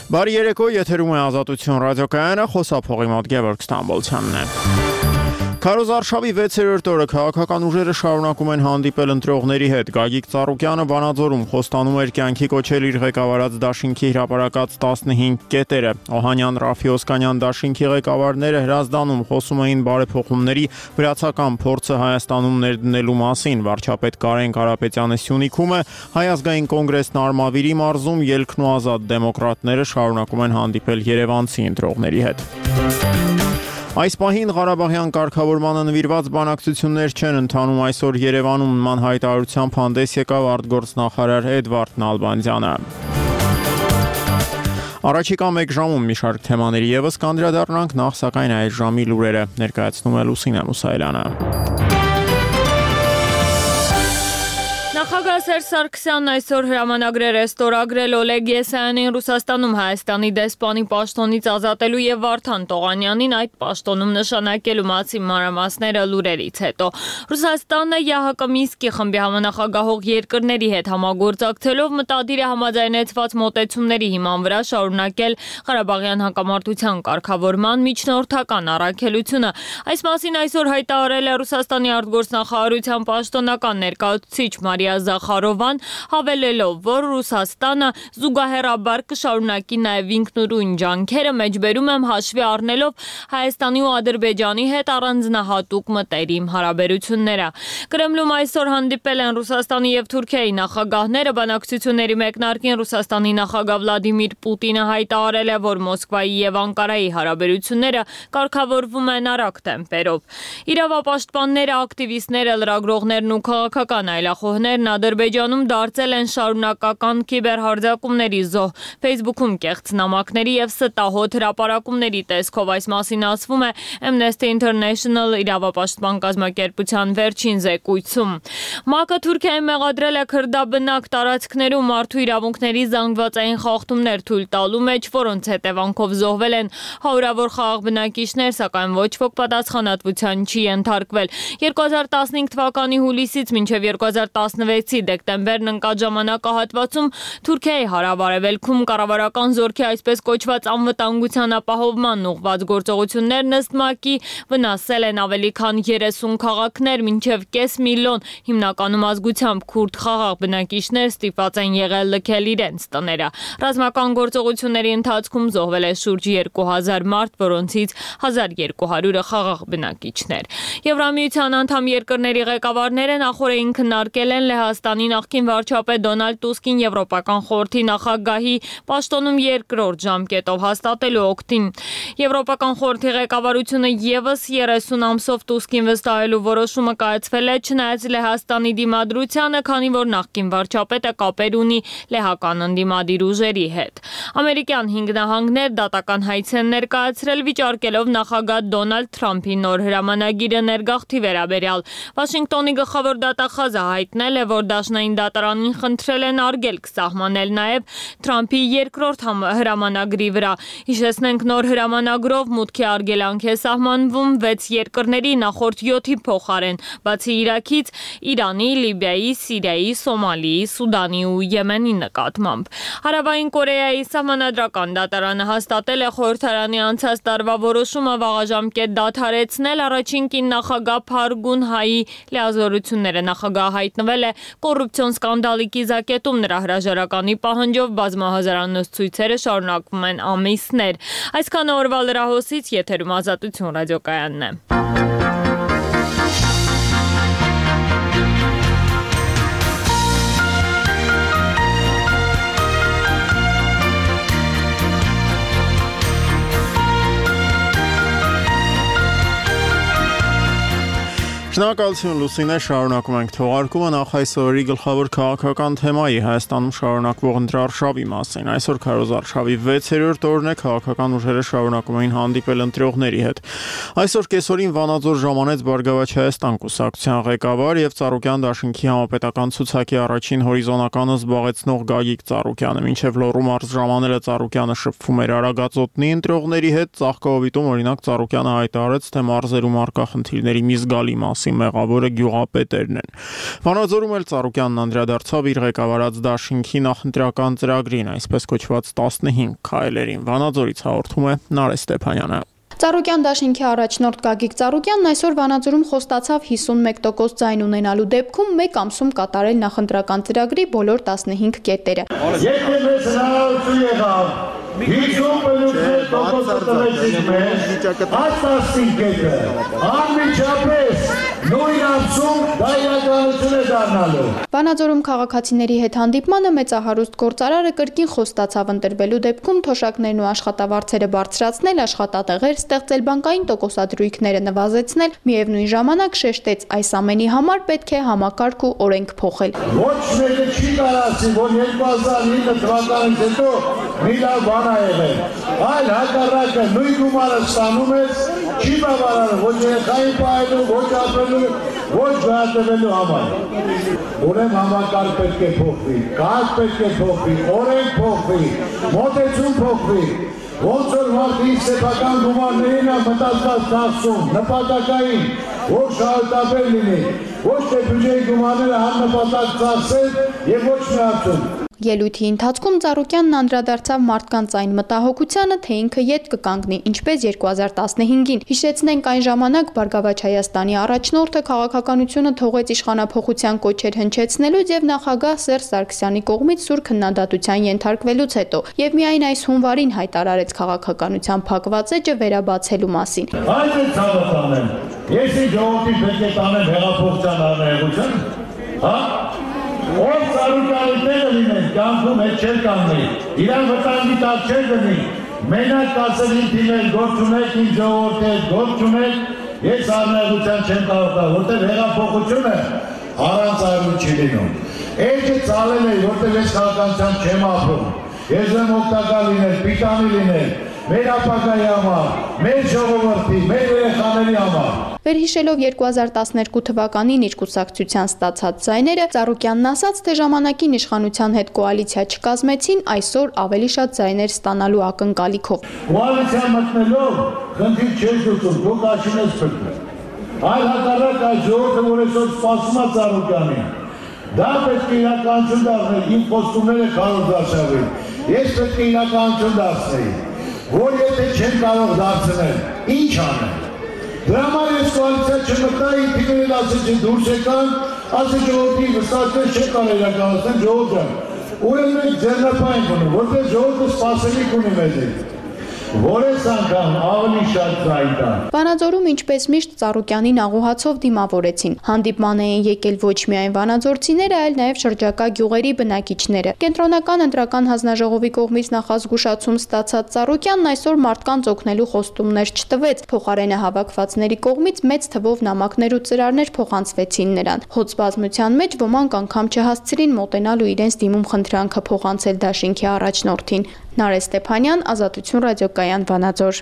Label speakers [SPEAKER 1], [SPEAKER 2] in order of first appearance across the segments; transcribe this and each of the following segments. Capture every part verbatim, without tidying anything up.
[SPEAKER 1] Բարի երեկո, եթերում է Ազատություն ռադիոկայանը, խոսափողի մոտ Գևորգ Ստամբոլցյանն է։ Քարոզ արշավի վեցերորդ օրը քաղաքական ուժերը շարունակում են հանդիպել ընտրողների հետ։ Գագիկ Ծառուկյանը Վանաձորում խոստանում էր կյանքի կոչել իր ղեկավարած դաշինքի հրապարակած տասնհինգ կետերը։ Օհանյան, Ռաֆի Օսկանյան դաշինքի ղեկավարները Հրազդանում խոսում էին բարեփոխումների վրացական փորձը Հայաստանում ներդնելու մասին։ Վարչապետ Կարեն Կարապետյանը Սյունիքում է, Հայ ազգային կոնգրեսն Արմավիրի մարզում, Ելքն ու Ազատ դեմոկրատները շարունակում են հանդիպել երևանցի ընտրողների հետ։ Այս պահին Ղարաբաղյան կարգավորմանը նվիրված բանակցություններ չեն ընթանում այսօր Երևանում նման հայտարարությամբ հանդես եկավ արտգործնախարար Էդվարդ Նալբանդյանը։ Առաջիկա մեկ ժամում մի շարք թեմաների ևս կանդրադառնանք, նախ սակայն այս ժամի լուրերը ներկայացնում է Լուսինե Մուսայելյանը։
[SPEAKER 2] Նախագահ Սերժ Սարգսյանն այսօր հրամանագրեր է ստորագրել Օլեգ Եսայանին Ռուսաստանում Հայաստանի դեսպանի պաշտոնից ազատելու եւ Վարդան Տողանյանին այդ պաշտոնում նշանակելու մասին մանրամասները լուրերից հետո։ Ռուսաստանը ԵԱՀԿ Մինսկի խմբի համանախագահող երկրների հետ համագործակցելով մտադիր է համաձայնեցված մոտեցումների հիման վրա շարունակել Ղարաբաղյան հակամարտության կարգավորման միջնորդական առաքելությունը։ Այս մասին այսօր հայտարարել է Ռուսաստանի արտգործնախարարության պաշտոնական ներկայացուցիչ Մարիա Զախարովան, հավելելով, որ Ռուսաստանը զուգահեռաբար կշարունակի նաև ինքնուրույն ջանքերը, մեջբերում եմ հաշվի առնելով Հայաստանի ու Ադրբեջանի հետ առանձնահատուկ մտերիմ հարաբերությունները։ Կրեմլում այսօր հանդիպել են Ռուսաստանի եւ Թուրքիայի նախագահները, բանակցությունների մեկնարկին Ռուսաստանի նախագահ Վլադիմիր Պուտինը հայտարարել է, որ Մոսկվայի եւ Անկարայի հարաբերությունները կարգավորվում են արագ տեմպերով։ Իրավապաշտպանները, ակտիվիստները, լրագրողներն ու քաղաքական այլախոհներն Ադրբեջանում դարձել են շարունակական կիբերհարձակումների զոհ, Facebook-ում կեղծ նամակների եւ ստահոդ հրապարակումների տեսքով։ Այս մասին ասվում է Amnesty International իրավապաշտպան կազմակերպության վերջին զեկույցում։ ՄԱԿ-ը Թուրքիայի մեղադրել է քրդաբնակ տարածքներում մարդու իրավունքների զանգվածային խախտումներ թույլ տալու մեջ, որոնց հետևանքով զոհվել են հարյուրավոր խաղաղ բնակիչներ, սակայն ոչ ոք պատասխանատվության չի ենթարկվել։ երկու հազար տասնհինգ թվականի հուլիսից մինչև երկու հազար տասնվեցի դեկտեմբերն ընկած ժամանակահատվածում Թուրքիայի հարավ-արևելքում կառավարական զորքի այսպես կոչված անվտանգության ապահովման ուղղված գործողություններն ըստ ՄԱԿ-ի վնասել են ավելի քան երեսուն քաղաքներ, մինչև կես միլիոն հիմնականում ազգությամբ քուրդ խաղաղ բնակիչներ ստիպված են եղել լքել իրենց տները։ Ռազմական գործողությունների ընթացքում զոհվել է շուրջ երկու հազար մարդ, որոնցից հազար երկու հարյուրը խաղաղ բնակիչներ։ Եվրամիության անդամ երկրների ղեկավարները նախորդին քննարկել են Լեհաստանի նախկին վարչապետ Դոնալդ Տուսկին Եվրոպական խորհրդի նախագահի պաշտոնում երկրորդ ժամկետով հաստատելու օգտին։ Եվրոպական խորհրդի ղեկավարությունը ևս երեսուն ամսով Տուսկին վստահելու որոշումը կայացվել է, չնայած Լեհաստանի դիմադրությանը, քանի որ նախկին վարչապետը կապեր ունի լեհական ընդդիմադիր ուժերի հետ։ Ամերիկյան հինգ նահանգներ դատական հայց են ներկայացրել, վիճարկելով նախագահ Դոնալդ Թրամփի նոր հրամանագիրը ներգաղթի վերաբերյալ։ Վաշինգտոնի գլխավոր դատախազը հայտնել է, որ Դաշնային դատարանին խնդրել են արգելք սահմանել նաև Թրամփի երկրորդ հրամանագրի վրա։ Հիշեցնենք, նոր հրամանագրով մուտքի արգելանք է սահմանվում վեց երկրների նախորդ յոթի փոխարեն, բացի Իրաքից, Իրանի, Լիբիայի, Սիրիայի, Սոմալիի, Սուդանի ու Եմենի նկատմամբ։ Հարավային Կորեայի սահմանադրական դատարանը հաստատել է խորհրդարանի անցած տարվա որոշումը վաղաժամկետ դադարեցնել առաջին կին նախագահ Փարգուն Հայի լիազորությունները։ Նախագահը հայտնվել է կոռուպցիոն սկանդալի կիզակետում, նրա հրաժարականի պահանջով բազմահազարանոց ցույցերը շարունակվում են ամիսներ։ Այսքանը օրվա լրահոսից, եթերում Ազատություն ռադիոկայանն է։
[SPEAKER 1] Շնորհակալություն Լուսինե, շարունակում ենք թողարկումը, նախ այսօրի գլխավոր քաղաքական թեմայի Հայաստանում շարունակվող ընտրարշավի մասին։ Այսօր քարոզարշավի վեցերորդ օրն է, քաղաքական ուժերը շարունակում էին հանդիպել ընտրողների հետ։ Այսօր կեսօրին Վանաձոր ժամանեց Բարգավաճ Հայաստան կուսակցության ղեկավար եւ Ծառուկյան դաշինքի համապետական ցուցակի առաջին հորիզոնականը զբաղեցնող Գագիկ Ծառուկյանը, մինչև Լոռու մարզ ժամանելը Ծառուկյանը շփվում էր Արագածոտնի ընտրողների հետ, ծաղկահովիտում օրինակ Ծառուկյանը հայտարարեց, թե մարզերում արկա խնդիրների մի զգալի մաս մասի մեղավորը գյուղապետերն են։ Վանաձորում էլ Ծառուկյանն անդրադարձավ իր ղեկավարած դաշինքի նախընտրական ծրագրին, այսպես կոչված տասնհինգ քայլերին։ Վանաձորից հաղորդում է Նարէ Ստեփանյանը։
[SPEAKER 3] Ծառուկյան դաշինքի առաջնորդ Գագիկ Ծառուկյանն այսօր Վանաձորում խոստացավ հիսունմեկ տոկոս ձայն ունենալու դեպքում մեկ ամսում կատարել նախընտրական ծրագրի բոլոր տասնհինգ կետերը։
[SPEAKER 4] Եթե մեզ հնարավորություն եղավ հիսուն տոկոս տրվեցիք մեզ, այս տասնհինգ կետը անմիջապես նույն ամսում դա իրականություն է դառնալու։
[SPEAKER 3] Վանաձորում քաղաքացիների հետ հանդիպմանը մեծահարուստ գործարարը կրկին խոստացավ ընտրվելու դեպքում թոշակներն ու աշխատավարձերը բարձրացնել, աշխատատեղեր ստեղծել, բանկային տոկոսադրույքները նվազեցնել, միևնույն ժամանակ շեշտեց այս ամենի համար պետք է համակարգ ու օրենք փոխել։
[SPEAKER 4] Ոչ մեկը չի կարասի, որ երկու հազար ինը թվականից հետո մի լավ բան ա եղել, այլ հակառակը նույն գումարը ստանում ես, չի բավարարում ոչ երեխային պահելու, ոչ ապրելու, ոչ գնահատվելու համար։ Ուրեմն համակարգ պետք է փոխվի, կարգ պետք է փոխվի, օրենք փոխվի, մոտեցում փոխվի։ Ոնց որ մարդի սեփական գումարներին է մտածված ծախսում, նպատակային, որ շահութաբեր լինի, ոչ թե բյուջեի գումարները համնպատակ ծախսել եւ ոչ մի արդյունք։
[SPEAKER 3] Ելույթի ընթացքում Ծառուկյանն անդրադարձավ մարդկանց այն մտահոգությանը, թե ինքը ետ կկանգնի, ինչպես երկու հազար տասնհինգին։ Հիշեցնենք, այն ժամանակ Բարգավաճ Հայաստանի առաջնորդը քաղաքականությունը թողեց իշխանափոխության կոչեր հնչեցնելուց եւ նախագահ Սերժ Սարգսյանի կողմից սուր քննադատության ենթարկվելուց հետո, եւ միայն այս հունվարին հայտարարեց քաղաքականության փակված էջը վերաբացելու մասին։
[SPEAKER 4] Այդ է ցավը տանեմ։ Ես ի ժողովրդի պետք է տանեմ հեղափոխության արնայողություն, հա? Ով Ծառուկյանի տեղը լիներ, կյանքում հետ չէր կանգնի, իրան վտանգի տակ չէր դնի, մենակ ասել իմ թիմեր գործ ունեք, իմ ժողովուրդի հետ գործ ունեք, ես արնայողության չեմ կարող տալ, որտեղ հեղափոխությունը առանց այլու չի լինում։ Էջը ծալել է, որտեղ ես քաղաքականության չեմ ապրում, ես եմ օգտակար լինել, պիտանի լինել, մեր ապագայի համար, մեր ժողովրդի, մեր երեխաների համար։
[SPEAKER 3] Վերհիշելով երկու հազար տասներկու թվականին իր կուսակցության ստացած ձայները, Ծառուկյանն ասաց, թե ժամանակին իշխանության հետ կոալիցիա չկազմեցին, այսօր ավելի շատ ձայներ ստանալու ակնկալիքով։
[SPEAKER 4] Կոալիցիա մտնելով խնդիր չէր դուծում, դուք աշին ես փրկել։ Այլ հակառակ այս ժողովուրդը, որ այսօր սպասում է Ծառուկյանին, դա պետք է իրականություն դառնել, իմ խոստումները կարող դարձնել, ես պետք է իրականություն դարձնեի, որ եթե չեմ կարող դարձնել, ինչ անեմ։ Դրա համար ես կոալիցիա չմտնայի, թիմերն ասեցի դուրս եկան, ասի ժողովրդի վստահապես չէ կարող իրականացնել ժողովուրդը։ Ուրեմն մենք ձեռնպահ ունենք, որտեղ ժողովուրդը սպասելիք ունի մեզից։ Որես անգամ ավելի շատ ձայն տա։
[SPEAKER 3] Վանաձորում ինչպես միշտ Ծառուկյանին աղոհացով դիմավորեցին։ Հանդիպման էին եկել ոչ միայն վանաձորցիները, այլ նաև շրջակա գյուղերի բնակիչները։ Կենտրոնական ընտրական հանձնաժողովի կողմից նախազգուշացում ստացած Ծառուկյանն այսօր մարդկանց օգնելու խոստումներ չտվեց, փոխարենը հավաքվածների կողմից մեծ թվով նամակներ ու ծրարներ փոխանցվեցին նրան։ Հոծ բազմության մեջ ոմանք անգամ չհասցրին մոտենալ ու իրենց դիմում խնդրանքը փոխանցել դաշինքի առաջնորդին։ Նարէ Ստեփանյան, Ազատություն ռադիոկայան, Վանաձոր։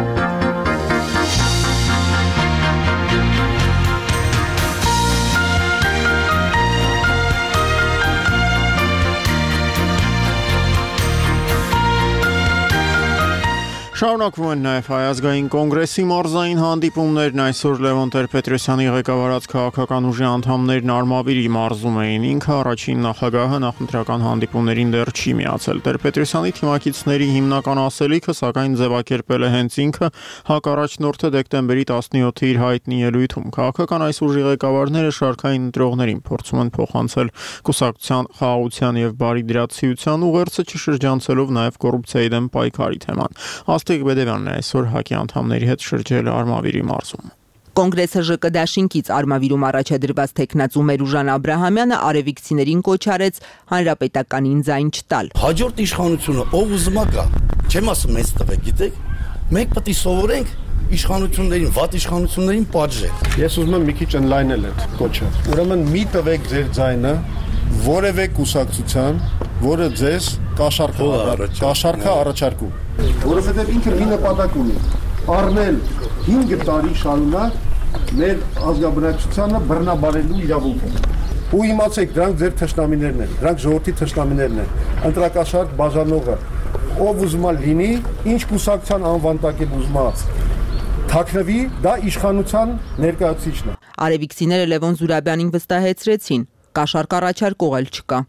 [SPEAKER 1] Շարունակվում են նաև Հայ ազգային կոնգրեսի մարզային հանդիպումներն, այսօր Լևոն Տեր-Պետրոսյանի ղեկավարած քաղաքական ուժի անդամներն Արմավիրի մարզում էին, ինքը առաջին նախագահը նախընտրական հանդիպումներին դեռ չի միացել։ Տեր-Պետրոսյանի թիմակիցների հիմնական ասելիքը սակայն ձևակերպել է հենց ինքը հակառաջնորդը դեկտեմբերի տասնյոթի իր հայտնի ելույթում։ Քաղաքական այս ուժի ղեկավարները շարքային ընտրողներին փորձում են փոխանցել կուսակցության խաղաղության եւ բարի դրացիության ուղերձը, չշրջանցելով նաև կոռուպցիայի դեմ պայքարի թեման։ Աստղիկ Բեդևյանն է այսօր ՀԱԿ-ի անդամների հետ շրջել Արմավիրի մարզում։
[SPEAKER 5] Կոնգրեսը ԺԿ դաշինքից Արմավիրում առաջադրված թեկնածու Մերուժան Աբրահամյանը արևիկցիներին կոչ արեց հանրապետականին ձայն չտալ։
[SPEAKER 6] Հաջորդ իշխանությունը ով ուզում է գա, չեմ ասում մեծ տվեք, գիտեք, մենք պետք է սովորենք իշխանություններին, վատ իշխանություններին պատժել։
[SPEAKER 7] Ես ուզում եմ մի քիչ ընդլայնել այդ կոչը։ Ուրեմն մի տվեք ձեր ձայնը որևէ կուսակցության, որը ձեզ կաշառքը առաջարկում, որովհետև ինքը մի նպատակ ունի՝ առնել հինգ տարի շարունակ մեր ազգաբնակչությանը բռնաբարելու իրավունքը։ Ու իմացեք, դրանք ձեր թշնամիներն են, դրանք ժողովրդի թշնամիներն են, ընտրակաշարք բաժանողը, ով ուզում է լինի, ինչ կուսակցության անվան տակ է ուզում թաքնվի, դա իշխանության ներկայացուցիչն է։
[SPEAKER 5] Արևիկցիները Լևոն Զուրաբյանին վստահեցրեցին, կաշառք առաջարկող էլ չկա։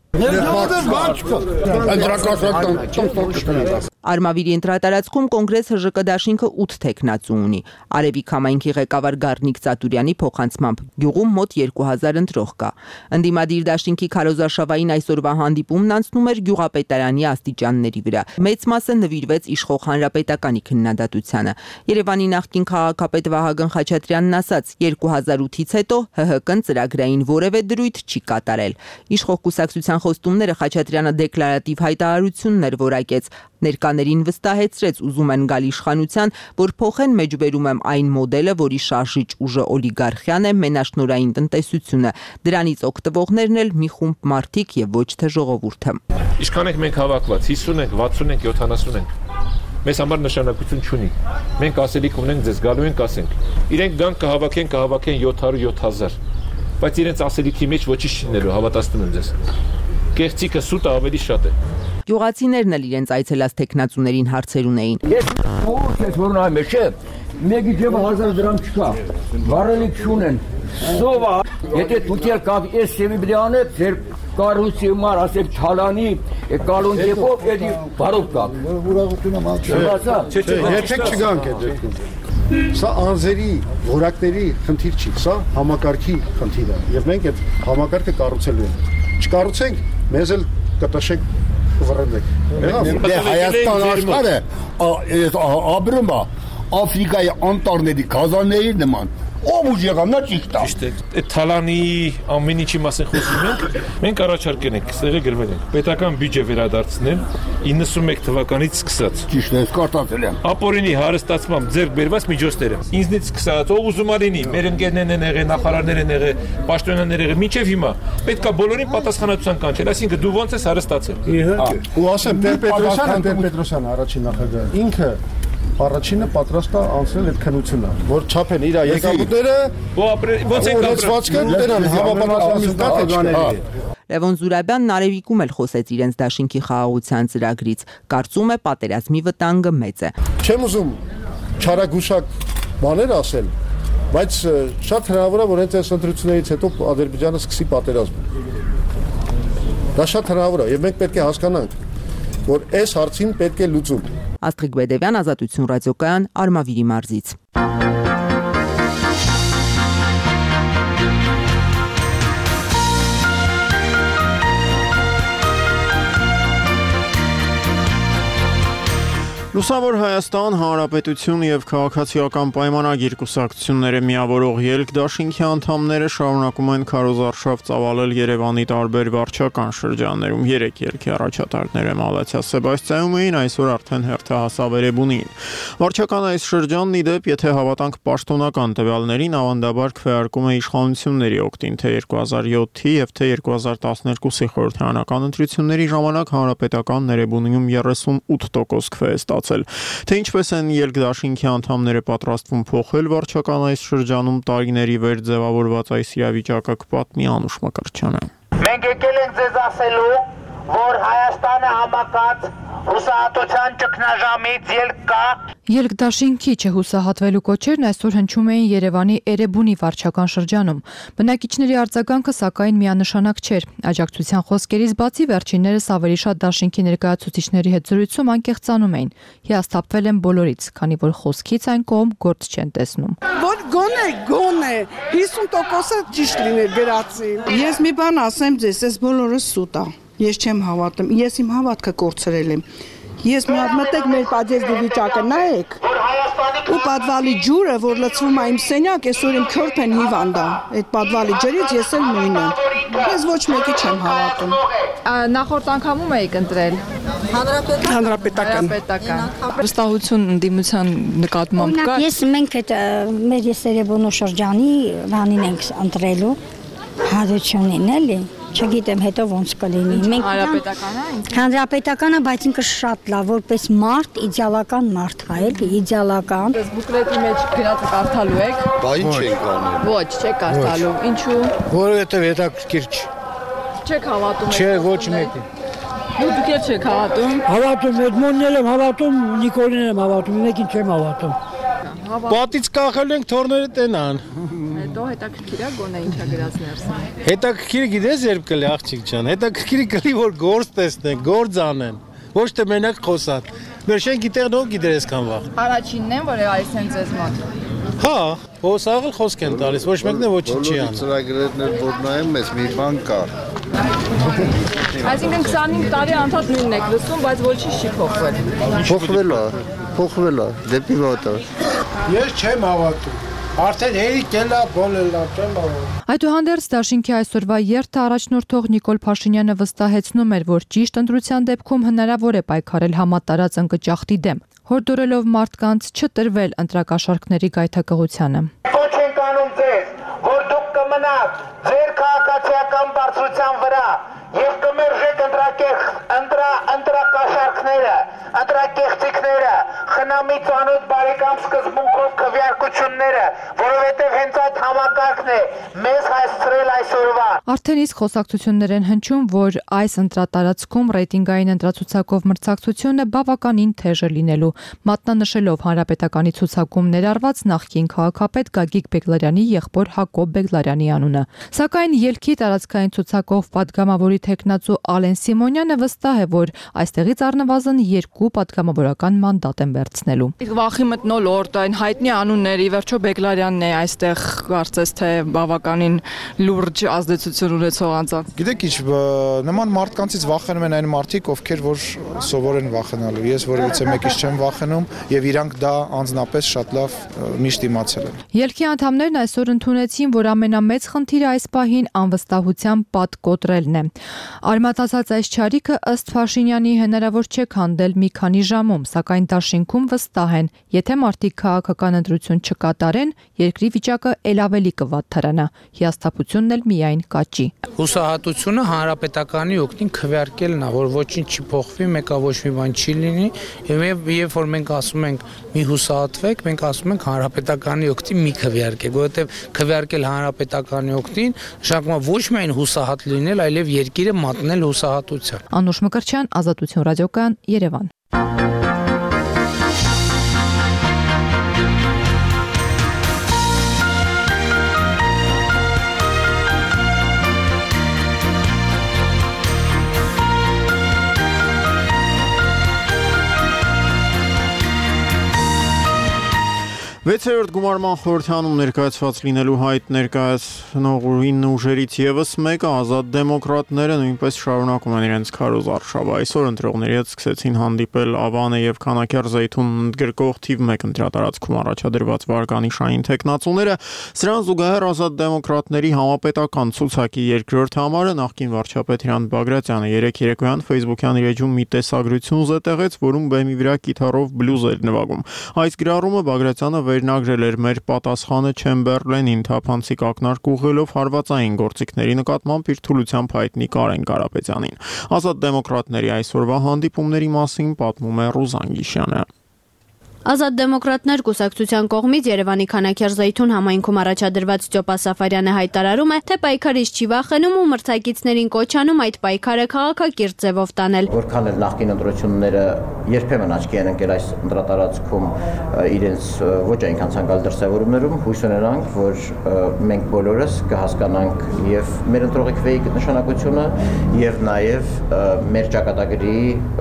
[SPEAKER 5] Արմավիրի ընտրատարածքում կոնգրես ՀԺԿ դաշինքը ութ թեկնածու ունի։ Արևիկ համայնքի ղեկավար Գառնիկ Ծատուրյանի փոխանցմամբ գյուղում մոտ երկու հազար ընտրող կա։ Ընդդիմադիր դաշինքի Քարոզարշավային այսօրվա հանդիպումն անցնում էր գյուղապետարանի աստիճանների վրա։ Մեծ մասը նվիրվեց իշխող հանրապետականի քննադատությանը։ Երևանի նախկին քաղաքապետ Վահագն Խաչատրյանն ասաց, երկու հազար ութից հետո ՀՀԿ-ն ծրագրային որևէ դրույթ չի կատարել։ Իշխող կուսակցության խոստումները Խաչատրյանը դեկլարատիվ հայտարարություններ որակեց, ներկաներին վստահեցրեց ուզում են գալ իշխանության, որ փոխեն մեջբերում եմ այն մոդելը, որի շարժիչ ուժը օլիգարխիան է, մենաշնորային տնտեսությունը։ Դրանից օգտվողներն էլ մի խումբ մարդիկ եւ ոչ թե ժողովուրդը։
[SPEAKER 8] Ինչքան ենք մենք հավաքված, հիսուն ենք, վաթսուն ենք, յոթանասուն ենք։ Մեզ համար նշանակություն չունի։ Մենք ասելիք ունենք, ձեզ գալու ենք ասենք։ Իրենք գան կհավաքեն, կհավաքեն յոթ հարյուր յոթ հազար։ Բայց իրենց ասելիքի մեջ ոչինչ չնելու, հավատացնում եմ ձեզ։ Կեղծիկը սուտը ավելի շատ է։
[SPEAKER 5] Գյուղացիներն էլ իրենց այցելած տեխնացուներին հարցեր ունեին։
[SPEAKER 9] Ես ո՞ր ես որ նայում եմ, չէ։ Մեկի ջեբը հազար դրամ չկա։ Վարելիք չունեն։ Սովա, եթե դուք եք կապ էս սեմի բդի անեք, ձեր կարուսի մար ասեք չալանի, կալոն ջեբով էդի բարով կապ։
[SPEAKER 7] Ուրախությունը մալ չէ։ Չէ, չէ, երբեք չգանք այդ դեպքում։ Սա անձերի, որակների խնդիր չի, սա համակարգի խնդիր է։ Եվ մենք այդ համակարգը կառուցելու ենք։ Չկառուցենք, մեզ էլ կտաշեք վռնդեք։
[SPEAKER 6] Դե Հայաստան աշխարհը ապրում է Աֆրիկայի անտառների գազանների նման։ Ով ուժ եղավ, նա ճիշտ է։
[SPEAKER 8] Ճիշտ է։ Այդ թալանի ամեն ինչի մասին խոսում ենք, մենք առաջարկել ենք, ստեղի գրվել ենք, պետական բյուջե վերադարձնել իննսունմեկ թվականից սկսած։
[SPEAKER 6] Ճիշտ է, կարծացել եմ։
[SPEAKER 8] Ապօրինի հարստացմամբ ձեռք բերված միջոցները։ Ինձնից սկսած ով ուզում ա լինի, մեր ընկերներն են եղել, նախարարներ են եղել, պաշտոնյաներ եղել, մինչև հիմա պետք է բոլորին պատասխանատվության կանչել, այսինքն դու ո՞նց ես հարստացել։
[SPEAKER 7] Իհարկե։ Ու ասեմ, Տեր-Պետրոսյանը, Տեր-Պետրոսյանը առաջին նախագահ, ինքը առաջինը պատրաստ է անցնել այդ քննությունը, որ չափեն իր եկամուտները,
[SPEAKER 8] ո՞նց են
[SPEAKER 7] կապրել դրանք համապատասխանատվություն։
[SPEAKER 5] Լևոն Զուրաբյանն Արևիկում էլ խոսեց իրենց դաշինքի խաղաղության ծրագրից, կարծում է պատերազմի վտանգը մեծ է։
[SPEAKER 7] Չեմ ուզում չարագուշակ բաներ ասել, բայց շատ հնարավոր է, որ հենց այս ընտրություններից հետո Ադրբեջանը սկսի պատերազմ։ Դա շատ հնարավոր է, եւ մենք պետք է հասկանանք, որ այս հարցին պետք է լուծում։
[SPEAKER 5] Աստղիկ Բեդևյան, Ազատություն ռադիոկայան, Արմավիրի մարզից։
[SPEAKER 1] Լուսավոր Հայաստան, Հանրապետություն եւ քաղաքացիական պայմանագիր կուսակցությունները միավորող ելք դաշինքի անդամները շարունակում են քարոզարշավ ծավալել Երևանի տարբեր վարչական շրջաններում։ Երեք ելքի առաջատարները Մալաթիա Սեբաստիայում էին, այսօր արդեն հերթահասավ Էրեբունին։ Վարչական այս շրջանն ի դեպ, եթե հավատանք պաշտոնական տվյալներին, ավանդաբար քվեարկում է իշխանությունների օգտին, թե երկու հազար յոթի եւ թե երկու հազար տասներկուսի խորհրդարանական ընտրությունների ժամանակ հանրապետական Էրեբունիում երեսունութ տոկոս քվե է ստացել։ Թե ինչպես են ելք դաշինքի անդամները պատրաստվում փոխել վարչական այս շրջանում տարիների վեր ձևավորված այս իրավիճակը, կպատմի Անուշ Մկրտչյանը։
[SPEAKER 10] Մենք եկել ենք ձեզ ասելու, որ Հայաստանը համակած հուսահատության ճգնաժամից ելք կա։
[SPEAKER 11] Ելք դաշինքի չհուսահատվելու կոչերն այսօր հնչում էին Երևանի Էրեբունի վարչական շրջանում։ Բնակիչների արձագանքը սակայն միանշանակ չէր։ Աջակցության խոսքերից բացի վերջիններս ավելի շատ դաշինքի ներկայացուցիչների հետ զրույցում անկեղծանում էին։ Հիասթափվել են բոլորից, քանի որ խոսքից այն կողմ գործ չեն տեսնում։
[SPEAKER 12] Որ գոնե, գոնե հիսուն տոկոսը ճիշտ լիներ գրածի։ Ես մի բան ասեմ ձեզ, այս բոլորը սուտ է։ Ես չեմ հավատում, ես իմ հավատքը կորցրել եմ։ Ես մի հատ մտեք մեր պատերազմի վիճակը նայեք։ Ու պատվալի ջուրը, որ լցվում է իմ սենյակ, այսօր իմ քյորփեն հիվանդ է։ Այդ պատվալի ջրից ես էլ նույնը։ Ես ոչ մեկի չեմ հավատում։
[SPEAKER 11] Նախորդ անգամում եք ընտրել։
[SPEAKER 12] Հանրապետական։
[SPEAKER 11] Հանրապետական։ Վստահություն ընդդիմության նկատմամբ կա։
[SPEAKER 13] Ես մենք այդ մեր Երևանու շրջանի ռանին ենք ընտրելու հարությունին էլի։ Չգիտեմ հետո ոնց կլինի։ Մենք
[SPEAKER 11] Հանրապետականը։
[SPEAKER 13] Հանրապետականը, բայց ինքը շատ լավ, որպես մարդ, իդեալական մարդ է, էլի, իդեալական։
[SPEAKER 11] Բուկլետի մեջ գրածը կարդալու եք։
[SPEAKER 6] Բա ինչ ենք անում։
[SPEAKER 11] Ոչ, չեք կարդալու։ Ինչու։
[SPEAKER 14] Որովհետև հետաքրքիր չի։
[SPEAKER 11] Չեք հավատում։
[SPEAKER 14] Չէ, ոչ մեկի։
[SPEAKER 11] Դու դուք եք չեք հավատում։
[SPEAKER 14] Հավատում, Էդմոնն եմ հավատում, Նիկոլին եմ հավատում, մեկին չեմ հավատում։ Պատից կախել ենք թորները տենան։
[SPEAKER 11] հետո հետաքրքիր է գոնե ինչա գրած ներսում։
[SPEAKER 14] Հետաքրքիրը գիտես երբ կլի աղջիկ ջան, հետաքրքիրը կլի որ գործ տեսնեն, գործ անեն, ոչ թե մենակ խոսան։ Մեր շեն գիտեղ նո գիտեր այսքան վաղ։
[SPEAKER 11] Առաջինն են, որ այս են ձեզ մոտ։
[SPEAKER 14] Հա, հոսաղել խոսք են տալիս, ոչ մեկն է ոչինչ չի անում։
[SPEAKER 15] Ծրագրերն էլ որ նայում ես, մի բան կա։
[SPEAKER 11] Այսինքն քսանհինգ տարի անդադ նույնն եք լսում, բայց ոչինչ չի փոխվել։
[SPEAKER 15] Փոխվել է, փոխվել է, դեպի վատը։
[SPEAKER 14] Ես չեմ հավատում։ Արդեն հերիք ելա, բոլելա, չեմ հավատում։
[SPEAKER 11] Այդուհանդերձ Դաշինքի այսօրվա երթը առաջնորդող Նիկոլ Փաշինյանը վստահեցնում էր, որ ճիշտ ընտրության դեպքում հնարավոր է պայքարել համատարած ընկճախտի դեմ, հորդորելով մարդկանց չտրվել ընտրակաշառքների գայթակղությանը։
[SPEAKER 10] Ոչ ենք անում ձեզ, որ դուք կմնաք ձեր քաղաքացիական բարձրության վրա եւ կմերժեք ընտրակերտ ընտրա ընտրակաշառքները, ընտրակեղծիքները, խնամի ծանոթ բարեկամ սկզբունքով քվեարկությունները, որովհետեւ հենց այդ համակարգն է մեզ հասցրել այսօրվան։
[SPEAKER 11] Արդեն իսկ խոսակցություններ են հնչում, որ այս ընտրատարածքում ռեյտինգային ընտրացուցակով մրցակցությունը բավականին թեժ է լինելու, մատնանշելով հանրապետականի ցուցակում ներառված նախկին քաղաքապետ Գագիկ Բեգլարյանի եղբոր Հակոբ Բեգլարյանի անունը։ Սակայն ելքի տարածքային ցուցակով падգամավորի տեխնացու Ալեն Սիմոնյանը վստահ է, որ այստեղից առնվազն երկու падգամավորական մանդատ են վերցնելու։
[SPEAKER 16] Իսկ վախի մթնոլորտ, այն հայտնի անուններ, ի վերջո Բեգլարյանն է այստեղ կարծես թե բավականին լուրջ ազդեցություն ունեցող անձանց։
[SPEAKER 17] Գիտեք ինչ, նման մարդկանցից վախենում են այն մարդիկ, ովքեր որ սովոր են վախենալու։ Ես որևիցե մեկից չեմ վախենում եւ իրանք դա անձնապես շատ լավ միշտ իմացել են։
[SPEAKER 11] Ելքի անդամներն այսօր ընդունեցին, որ ամենամեծ խնդիրը այս պահին անվստահության պատ կոտրելն է։ Արմատացած այս չարիքը ըստ Փաշինյանի հնարավոր չէ քանդել մի քանի ժամում, սակայն դաշինքում վստահ են, եթե մարդիկ քաղաքական ընտրություն չկատարեն, երկրի վիճակը ել ավելի կվատթարանա, հիասթափությունն էլ միայն կաճի։
[SPEAKER 18] Հուսահատությունը հանրապետականի օգտին քվեարկելն է, որ ոչինչ չի փոխվի, մեկը ոչ մի բան չի լինի, եւ երբ որ մենք ասում ենք մի հուսահատվեք, մենք ասում ենք հանրապետականի օգտին մի քվեարկեք, որովհետեւ քվեարկել հանրապետականի օգտին նշանակում է ոչ միայն հուսահատ լինել, այլև երկիրը մատնել հուսահատության։
[SPEAKER 11] Անուշ Մկրտչյան, Ազատություն ռադիոկայան, Երևան։
[SPEAKER 1] վեցերորդ գումարման խորհրդանում ներկայացված լինելու հայտ ներկայացնող ինը ուժերից եւս մեկը ազատ դեմոկրատները նույնպես շարունակում են իրենց քարոզարշավը։ Այսօր ընտրողների հետ սկսեցին հանդիպել Ավանը եւ Քանաքեռ Զեյթուն ընդգրկող թիվ մեկ ընտրատարածքում առաջադրված վարկանիշային տեխնացուները, սրան զուգահեռ ազատ դեմոկրատների համապետական ցուցակի երկրորդ համարը նախկին վարչապետ Հրանտ Բագրատյանը երեկ երեկոյան Facebook-յան իր էջում մի տեսագրություն զետեղեց, որում բեմի վրա կիթառով բլյուզ էր նվագում։ Այս գրառումը Բագրատյանը վերնագրել էր մեր պատասխանը Չեմբերլենին թափանցիկ ակնարկ ուղղելով հարվածային գործիքների նկատմամբ իր թուլությամբ հայտնի Կարեն Կարապետյանին։ Ազատ դեմոկրատների այսօրվա հանդիպումների մասին պատմում է Ռուզան Գիշյանը։
[SPEAKER 3] Ազատ դեմոկրատներ կուսակցության կողմից Երևանի Քանաքեռ Զեյթուն համայնքում առաջադրված Ստյոպա Սաֆարյանը հայտարարում է, թե պայքարից չի վախենում ու մրցակիցներին կոչ անում այդ պայքարը քաղաքակիրթ ձևով տանել։
[SPEAKER 19] Որքան էլ նախկին ընտրությունները երբեմն աչքի են ընկել այս ընտրատարածքում իրենց ոչ այնքան ցանկալ դրսևորումներում, հույս ունենանք, որ մենք բոլորս կհասկանանք եւ մեր ընտրողի նշանակությունը եւ նաեւ մեր ճակատագրի